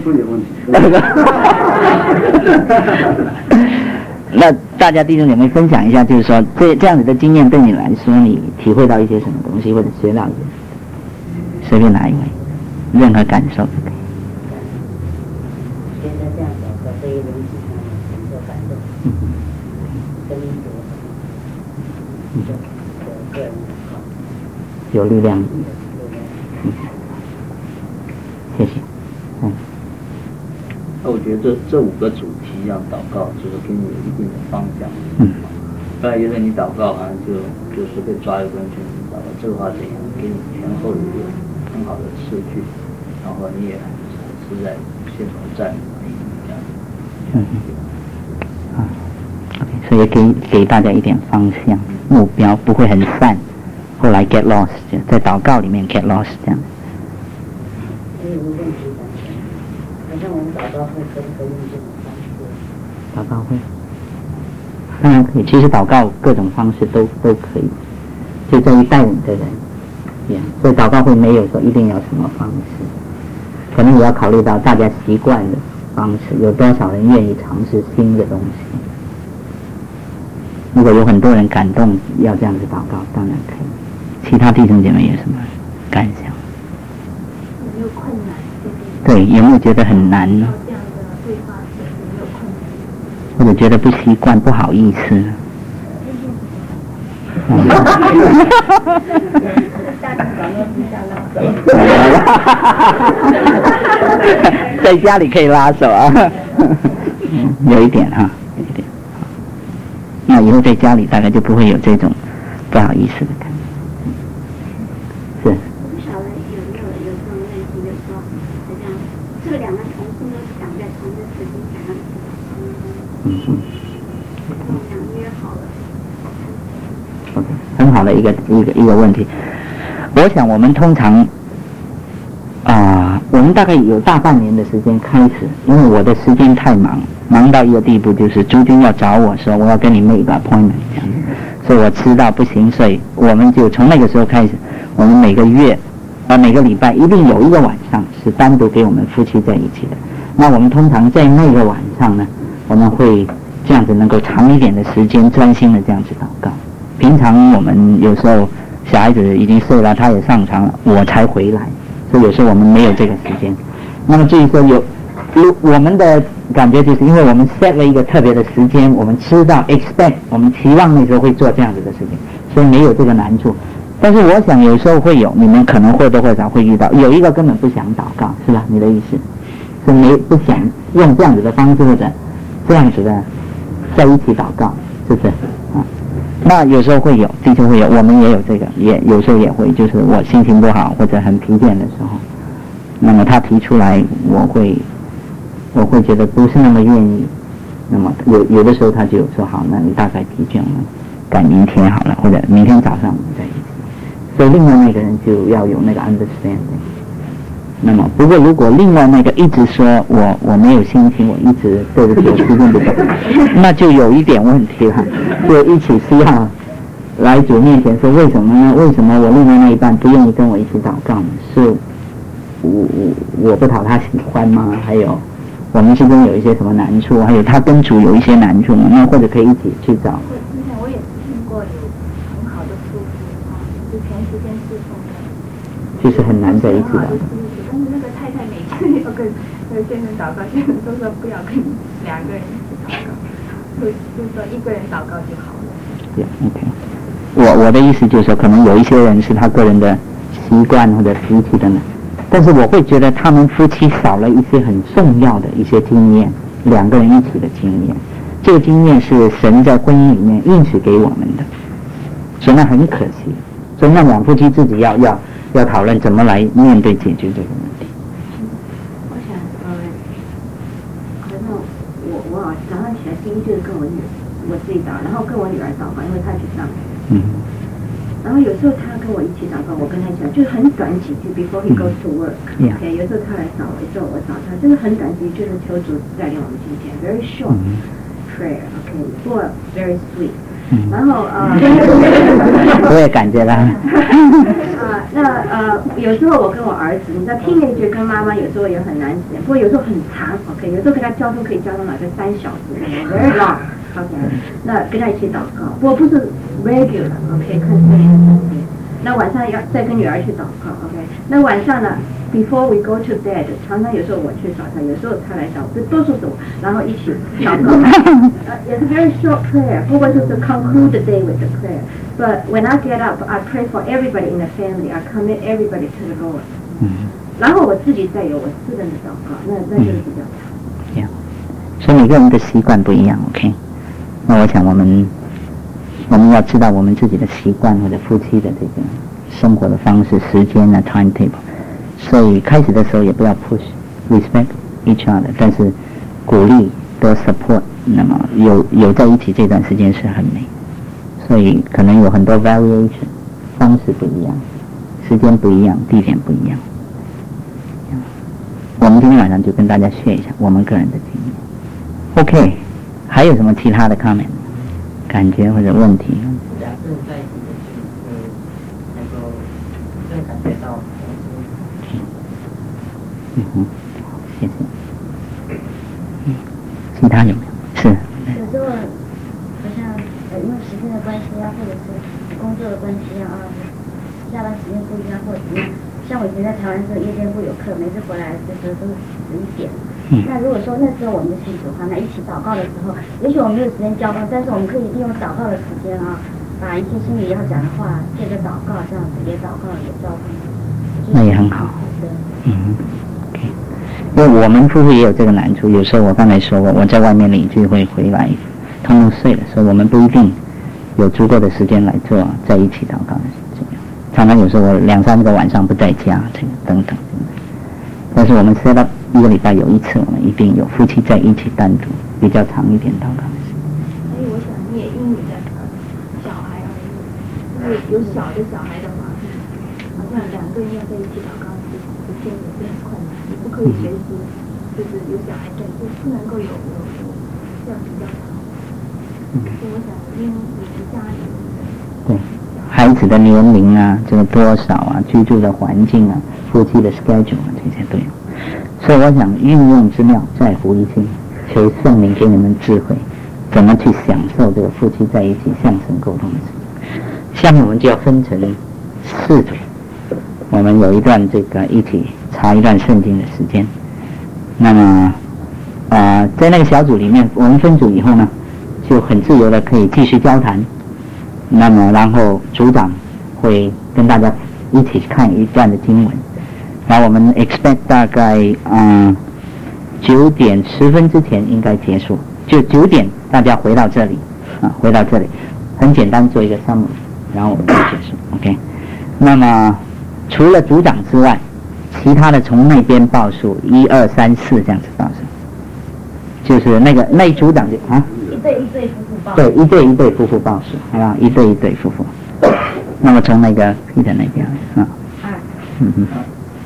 那大家弟兄姐妹分享一下，就是说这这样子的经验对你来说，你体会到一些什么东西，或者学到一些？ 随便哪一位，任何感受都可以。 觉得这样祷告对于人际上很多感动， 嗯生命多， 嗯， 我个人祷告有力量。嗯，谢谢。嗯。 那我觉得这这五个主题要祷告，就是给你有一定的方向。 嗯。 不然有时候你祷告好像就就随便抓一个人去祷告，这个话怎样？给你前后有一个很好的次序，然后你也是在现场站这样。 嗯嗯。啊 ，OK， 所以给给大家一点方向，目标不会很散，后来 get lost， 在祷告里面 get lost 这样。 我有个问题想问，好像我们祷告会可不可以用这种方式？ 祷告会。当然可以，其实祷告各种方式都都可以，就在于带领的人，yeah, 所以祷告会没有说一定要什么方式，可能也要考虑到大家习惯的方式，有多少人愿意尝试新的东西。如果有很多人感动要这样子祷告，当然可以。其他弟兄姐妹有什么感想？ 有没有困难？ 对，有没有觉得很难呢？ 这样的对话有没有困难？ 或者觉得不习惯、不好意思？嗯、在家里可以拉手啊，有一点哈，有一点。那以后在家里大概就不会有这种不好意思的感觉。是。 我不晓得有没有有这种问题，就是说，好像这两个同事都想在同一个时间想要嗯嗯。 想约好了。 OK， 很好的一个一个一个问题。我想我们通常啊、呃，我们大概有大半年的时间开始，因为我的时间太忙，忙到一个地步，就是朱军要找我说我要跟你 make 一个 appointment 这样，所以我迟到不行，所以我们就从那个时候开始，我们每个月呃每个礼拜一定有一个晚上是单独给我们夫妻在一起的。那我们通常在那个晚上呢，我们会这样子能够长一点的时间专心的这样子祷告。平常我们有时候小孩子已经睡了，他也上床了，我才回来，所以有时候我们没有这个时间。那么至于说有，我们的感觉就是因为我们 set 了一个特别的时间，我们知道 expect 我们期望那时候会做这样子的事情，所以没有这个难处。但是我想有时候会有，你们可能或多或少会遇到，有一个根本不想祷告，是吧？你的意思是没不想用这样子的方式或者这样子的在一起祷告，是不是啊？那有时候会有，的确会有，我们也有这个，也有时候也会，就是我心情不好或者很疲倦的时候，那么他提出来，我会我会觉得不是那么愿意，那么有有的时候他就说好，那你大概疲倦了，改明天好了，或者明天早上我们在一起。所以另外那个人就要有那个 understanding。那么不过如果另外那个一直说我我没有心情，我一直对不起我时间不够，那就有一点问题了，就一起需要来主面前说为什么呢？为什么我另外那一半不愿意跟我一起祷告呢？是我我我不讨他喜欢吗？还有我们之间有一些什么难处？还有他跟主有一些难处吗？那或者可以一起去找。 之前我也听过有很好的夫妇啊，就全时间侍奉的， 就是很难在一起的。 但是那个太太每次要跟那个先生祷告，先生都说不要跟两个人一起祷告，就就说一个人祷告就好了。 对 ，OK。我我的意思就是说，可能有一些人是他个人的习惯或者脾气的呢，但是我会觉得他们夫妻少了一些很重要的一些经验，两个人一起的经验。这个经验是神在婚姻里面应许给我们的，所以那很可惜。所以那两夫妻自己要要要讨论怎么来面对解决这个问题。 我想，呃，好像我我早上起来第一就是跟我女我自己祷，然后跟我女儿祷告，因为她去上学。 嗯。 然后有时候她跟我一起祷告，我跟她一起祷，就是很短几句 before he goes to work。OK， 有时候她来找我，有时候我找她，就是很短几句，就是求主带领我们今天 very short prayer。OK，or very sweet。然后呃， 我也感觉到。啊， 那呃，有时候我跟我儿子，你知道 teenager 跟妈妈有时候也很难讲，不过有时候很长 ，OK， 有时候跟他交通可以交通哪个三小时 ，very long，OK， 那跟他一起祷告，不过不是 regular，OK， 看这边。 那晚上要再跟女儿去祷告 ，OK。那晚上呢 ，before we go to bed， 常常有时候我去找他，有时候他来找我，多数是我，然后一起祷告。uh, it's a very short prayer， 不过就是 conclude the day with the prayer。But when I get up, I pray for everybody in the family. I commit everybody to the Lord。嗯。然后我自己再有我私人的祷告，那那就是比较长。 Yeah。所以每个人的习惯不一样 ，OK。那我想我们。我们要知道我们自己的习惯或者夫妻的这个生活的方式、时间呢 timetable， 所以开始的时候也不要 push，respect each other， 但是鼓励多 support， 那么有有在一起这段时间是很美，所以可能有很多 variation， 方式不一样，时间不一样，地点不一样。我们今天晚上就跟大家 share 一下我们个人的经验。OK， 还有什么其他的 comment？感觉或者问题。 两个人在一起的时候，能够更感觉到。 嗯哼，好，谢谢。嗯，其他有没有？是。 有时候好像呃，因为时间的关系啊，或者是工作的关系啊，下班时间不一样，或者怎么样。像我以前在台湾的时候，夜间部有课，每次回来的时候都是十一点。嗯、那如果说那时候我们信主的话，那一起祷告的时候，也许我们没有时间交通，但是我们可以利用祷告的时间啊，把一些心里要讲的话，借着祷告这样子也祷告也交通。 那也很好。嗯 ，OK。因为我们夫妇也有这个难处，有时候我刚才说过，我在外面领聚会回来，通通睡了，所以我们不一定有足够的时间来做在一起祷告的事情。常常有时候我两三个晚上不在家，这个等等。但是我们 set up 一个礼拜有一次，我们一定有夫妻在一起单独比较长一点祷告的时间。 所以我想你也因你的小孩而已，因为有小的小孩的话，好像两个人要在一起祷告是不见得是很困难，你不可以随时就是有小孩在，就不能够有有有这样比较长。所以我想因你的家里对孩子的年龄啊，这个多少啊，居住的环境啊，夫妻的 schedule 啊，这些都有。所以我想运用之妙在乎一心，求圣灵给你们智慧，怎么去享受这个夫妻在一起向神沟通的事情。下面我们就要分成四组，我们有一段这个一起查一段圣经的时间。那么啊、呃，在那个小组里面，我们分组以后呢，就很自由的可以继续交谈。那么然后组长会跟大家一起看一段的经文。然后我们 expect 大概嗯九点十分之前应该结束，就九点大家回到这里啊，回到这里，很简单做一个 summary， 然后我们就结束 ，OK。那么除了组长之外，其他的从那边报数，一二三四这样子报数，就是那个那组长就啊， 一对一对夫妇报， 对，一对一对夫妇报数，好吧，一对一对夫妇。那么从那个 Peter 那边啊，嗯哼。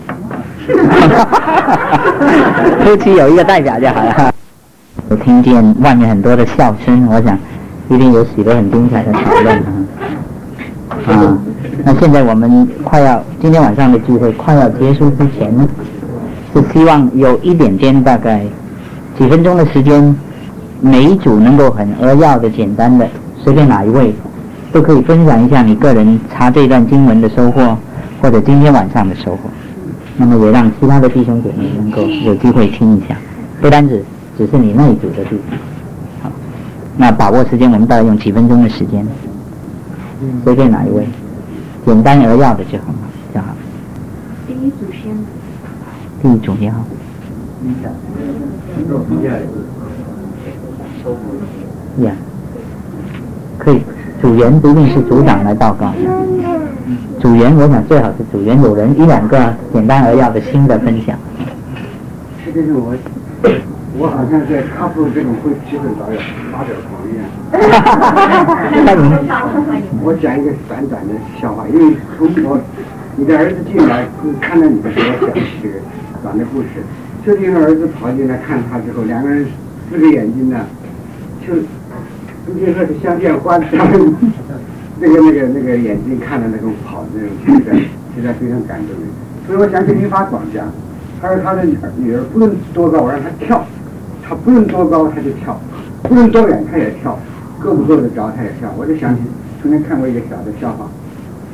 夫妻有一个代表就好了。我听见外面很多的笑声，我想一定有许多很精彩的讨论啊。那现在我们快要今天晚上的聚会快要结束之前呢，是希望有一点点大概几分钟的时间，每一组能够很扼要的、简单的，随便哪一位都可以分享一下你个人查这段经文的收获，或者今天晚上的收获。那么也让其他的弟兄姐妹能够有机会听一下，不单只只是你那一组的弟兄。好，那把握时间，我们大概用几分钟的时间，随便哪一位，简单而要的就好，就好。 第一组先。 第一组也好。呀，可以，组员不一定是组长来报告。组员我想最好是组员有人一两个简单而要的新的分享。 这个是我，我好像在康复这种会机会发表发表狂言。我讲一个短短的笑话，因为从我你的儿子进来看到你的时候，讲这个短的故事。秋婷的儿子跑进来看他之后，两个人四个眼睛呢，就你就说是相见欢，他们。那个那个那个眼睛看的那种跑的那种情感，实在非常感动人。所以我想给你发广讲，他说他的女儿女儿不论多高，我让他跳，他不论多高他就跳，不论多远他也跳，够不够得着他也跳。我就想起从前看过一个小的笑话，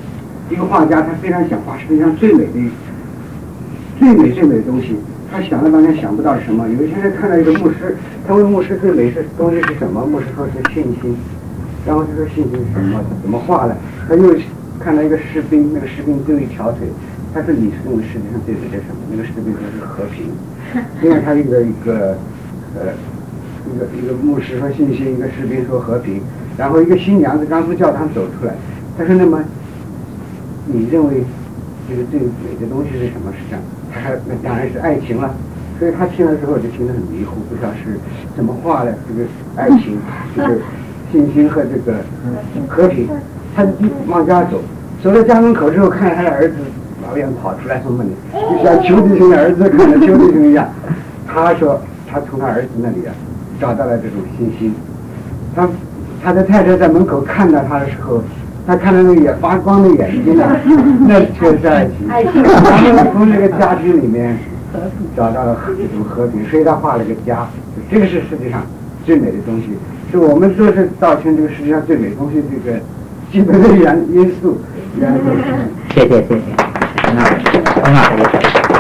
一个画家他非常想画世界上最美的、最美最美的东西，他想了半天想不到是什么。有一天他看到一个牧师，他问牧师最美的东西是什么？牧师说是信心。然后他说信心是什么？怎么画的？他又看到一个士兵，那个士兵只有一条腿。他说你是认为世界上最美的什么？那个士兵说是和平。另外他一个一个呃一个一个牧师说信心，一个士兵说和平。然后一个新娘子刚从教堂走出来，他说那么你认为这个最美的东西是什么？是这样，他说那当然是爱情了。所以他听了之后就听得很迷糊，不知道是怎么画的这个爱情，这个信心和这个和平。他往家走，走到家门口之后，看到他的儿子老远跑出来从门里，就像求弟兄的儿子看到求弟兄一样。他说他从他儿子那里啊找到了这种信心。他他的太太在门口看到他的时候，他看到那个眼发光的眼睛啊，那就是爱情。爱情。然后从这个家庭里面找到了这种和平，所以他画了个家。这个是世界上最美的东西，是我们说是造成这个世界上最美的东西这个基本的原因素。元素。 谢谢谢谢，很好很好的一个。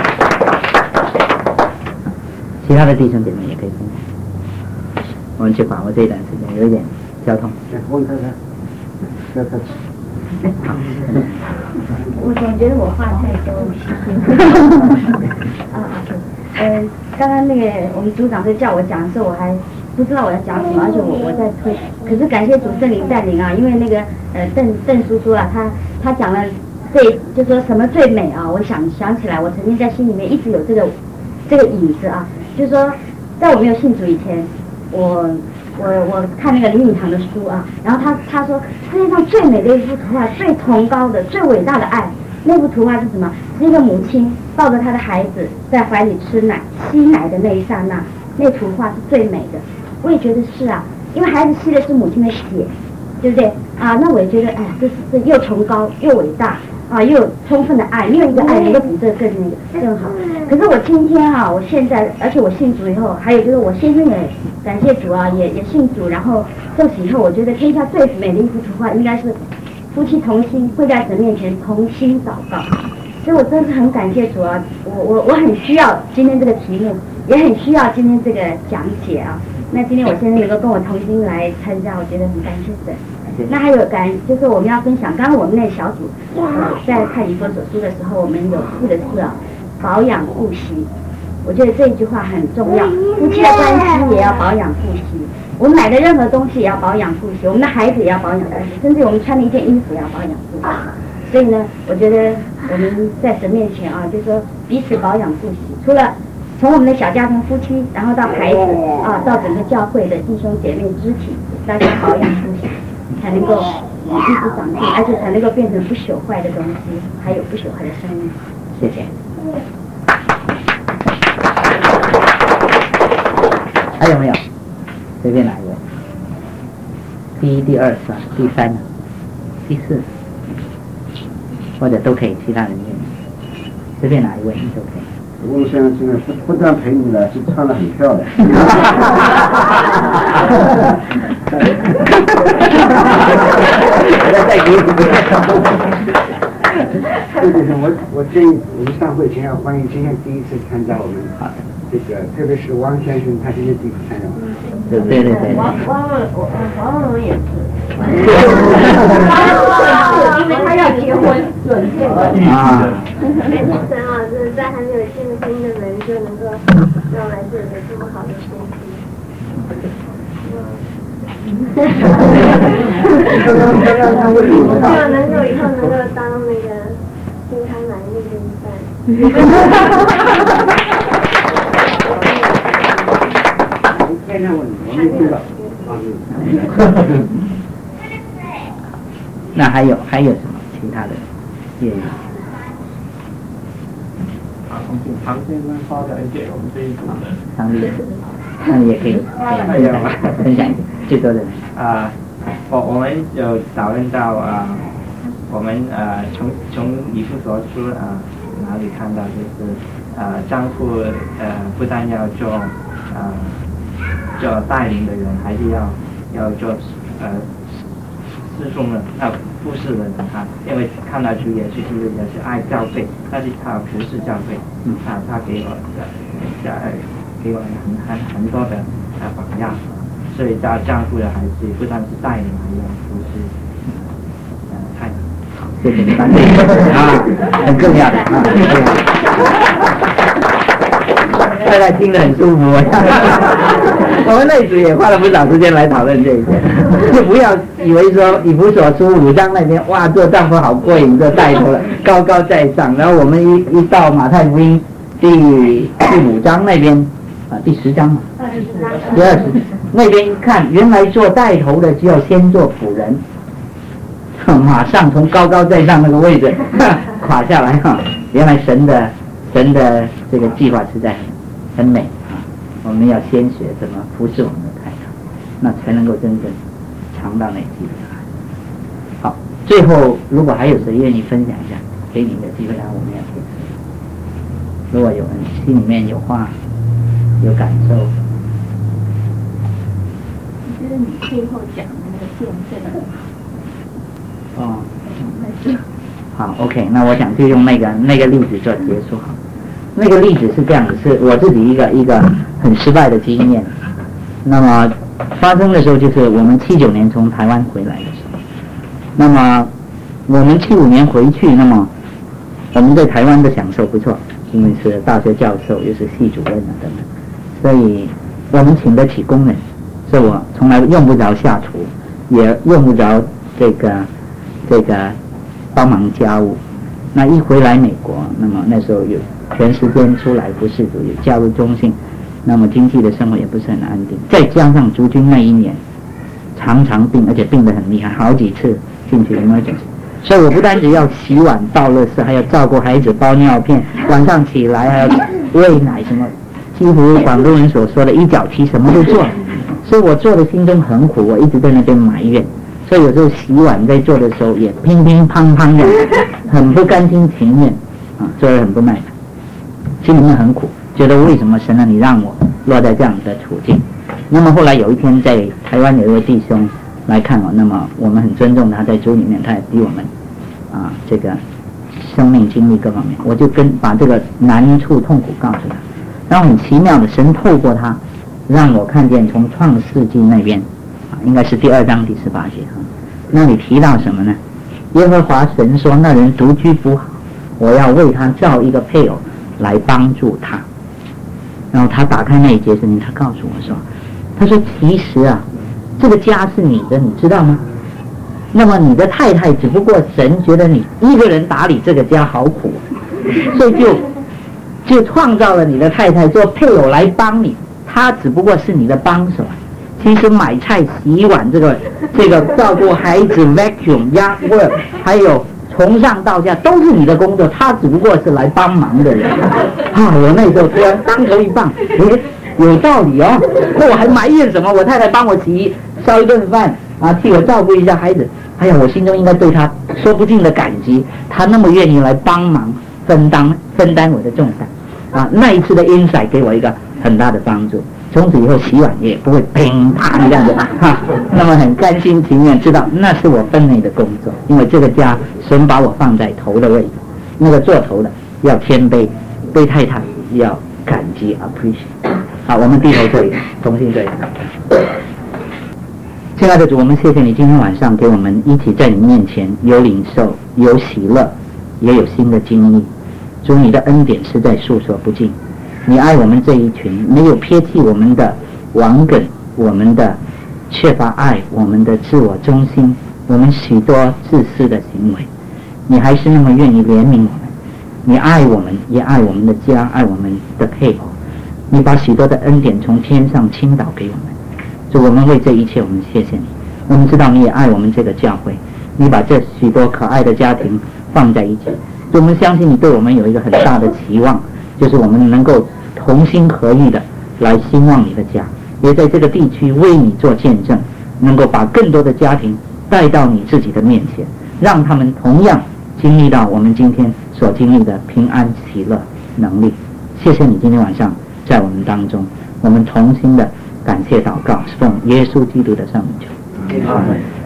其他的弟兄姐妹也可以分享。我们去把握这一段时间，有一点交通。 问看看，看看。 好。 我总觉得我话太多。啊啊，呃，刚刚那个我们组长在叫我讲的时候，我还不知道我要讲什么，而且我我在推。可是感谢主圣灵带领啊，因为那个呃邓邓叔叔啊，他他讲了最就说什么最美啊，我想想起来，我曾经在心里面一直有这个这个影子啊，就是说在我没有信主以前，我。我我看那个林语堂的书啊，然后他他说世界上最美的一幅图画，最崇高的、最伟大的爱，那幅图画是什么？是一个母亲抱着她的孩子在怀里吃奶、吸奶的那一刹那，那图画是最美的。我也觉得是啊，因为孩子吸的是母亲的血，对不对啊？那我也觉得，哎，这是这又崇高又伟大啊，又有充分的爱，没有一个爱能够比这个更那个更好。可是我今天啊，我现在，而且我信主以后，还有就是我先生也。感谢主啊，也也信主，然后受洗以后，我觉得天下最美的一幅图画，应该是夫妻同心会在神面前同心祷告。所以我真是很感谢主啊，我我我很需要今天这个题目，也很需要今天这个讲解啊。那今天我先生能够跟我同心来参加，我觉得很感谢神。那还有感，就是我们要分享，刚刚我们那小组啊，在看以弗所书的时候，我们有四个字啊，保养顾惜。我觉得这一句话很重要，夫妻的关系也要保养顾惜，我们买的任何东西也要保养顾惜，我们的孩子也要保养顾惜，甚至我们穿的一件衣服也要保养顾惜。所以呢，我觉得我们在神面前啊，就是说彼此保养顾惜，除了从我们的小家庭夫妻，然后到孩子啊，到整个教会的弟兄姐妹肢体，大家保养顾惜，才能够一直长进，而且才能够变成不朽坏的东西，还有不朽坏的生命。谢谢。 还有没有？随便哪一位？第一、第二是吧？第三呢？第四，或者都可以，其他人愿意，随便哪一位都可以。 我现在现在不不但陪你了，是穿得很漂亮。 再给你。 对对对，我我建议我们上会前要欢迎今天第一次参加我们这个，特别是汪先生，他今天第一次参加我们。 对对对对。 王王文，我王文也是。 因为他要结婚，准备啊。 感谢神啊，就是在还没有进婚姻的人就能够让来这里这么好的信息。希望能够以后能够当那个金汤奶那个一半。 天天问我没听到。 那还有还有什么其他的建议？ 啊，唐先生发展给我们这一组的。 唐丽，那你也可以可以分享最多的人。 啊，我我们有讨论到啊，我们呃从从以弗所书啊哪里看到就是呃丈夫呃不但要做呃做带领的人，还是要要做呃侍奉的，那服侍的人啊，因为看得出也是基督也是爱教会，但是他服侍教会，啊，他给我的呃给我很很很多的呃榜样，所以他丈夫的孩子不但是带领，还要服侍呃太太。 好，谢谢你们啊，很重要的啊。太太听得很舒服，我们那组也花了不少时间来讨论这一点，就不要以为说以弗所书五章那边哇做丈夫好过瘾，做带头了高高在上，然后我们一一到马太福音第第五章那边啊第十章嘛，第二十那边一看，原来做带头的只有先做仆人，马上从高高在上那个位置垮下来哈，原来神的神的这个计划实在很很美啊！我们要先学怎么服侍我们的太太，那才能够真正尝到那基督的爱。好，最后如果还有谁愿意分享一下，给你的机会啊，我们要听。如果有人心里面有话、有感受， 就是你最后讲的那个见证哦，好 ，OK， 那我想就用那个那个例子做结束好。那个例子是这样子，是我自己一个一个很失败的经验。那么发生的时候就是我们七九年从台湾回来的时候，那么我们七五年回去，那么我们在台湾的享受不错，因为是大学教授又是系主任啊等等，所以我们请得起工人，所以我从来用不着下厨，也用不着这个这个帮忙家务。那一回来美国，那么那时候有全时间出来服侍主，有加入中信，那么经济的生活也不是很安定，再加上驻军那一年常常病，而且病得很厉害，好几次进去 emergency， 所以我不单只要洗碗倒垃圾，还要照顾孩子包尿片，晚上起来还要喂奶什么，几乎广东人所说的一脚踢什么都做，所以我做的心中很苦，我一直在那边埋怨，所以有时候洗碗在做的时候也乒乒乓乓的，很不甘心情愿啊，做得很不耐烦，心里面很苦，觉得为什么神啊你让我落在这样的处境。那么后来有一天在台湾有一位弟兄来看我，那么我们很尊重他，在主里面他也比我们啊这个生命经历各方面，我就跟把这个难处痛苦告诉他，然后很奇妙的神透过他让我看见从创世纪那边啊，应该是第二章第十八节啊，那里提到什么呢？耶和华神说那人独居不好，我要为他造一个配偶来帮助他。然后他打开那一节圣经，他告诉我说，他说其实啊这个家是你的，你知道吗？那么你的太太只不过神觉得你一个人打理这个家好苦，所以就就创造了你的太太做配偶来帮你，他只不过是你的帮手。其实买菜洗碗这个这个照顾孩子 vacuum yard work 还有从上到下都是你的工作，他只不过是来帮忙的人啊！我那时候突然当头一棒，诶，有道理哦。那我还埋怨什么？我太太帮我洗烧一顿饭啊，替我照顾一下孩子，哎呀，我心中应该对他说不尽的感激，他那么愿意来帮忙分担分担我的重担啊！那一次的 insight 给我一个很大的帮助。从此以后洗碗也不会乒乓这样子哈，那么很甘心情愿知道那是我分内的工作，因为这个家神把我放在头的位置，那个做头的要谦卑，对太太要感激 appreciate。好，我们低头做一个同心对。亲爱的主，我们谢谢你今天晚上给我们一起在你面前有领受，有喜乐，也有新的经历。主，你的恩典实在诉说不尽。你爱我们这一群，没有撇弃我们的顽梗，我们的缺乏爱，我们的自我中心，我们许多自私的行为，你还是那么愿意怜悯我们。你爱我们，也爱我们的家，爱我们的配偶。你把许多的恩典从天上倾倒给我们。主，我们为这一切我们谢谢你。我们知道你也爱我们这个教会，你把这许多可爱的家庭放在一起。主，我们相信你对我们有一个很大的期望，就是我们能够同心合意的来兴旺你的家，也在这个地区为你做见证，能够把更多的家庭带到你自己的面前，让他们同样经历到我们今天所经历的平安喜乐能力。谢谢你今天晚上在我们当中，我们同心的感谢祷告，是奉耶稣基督的圣名求。阿们。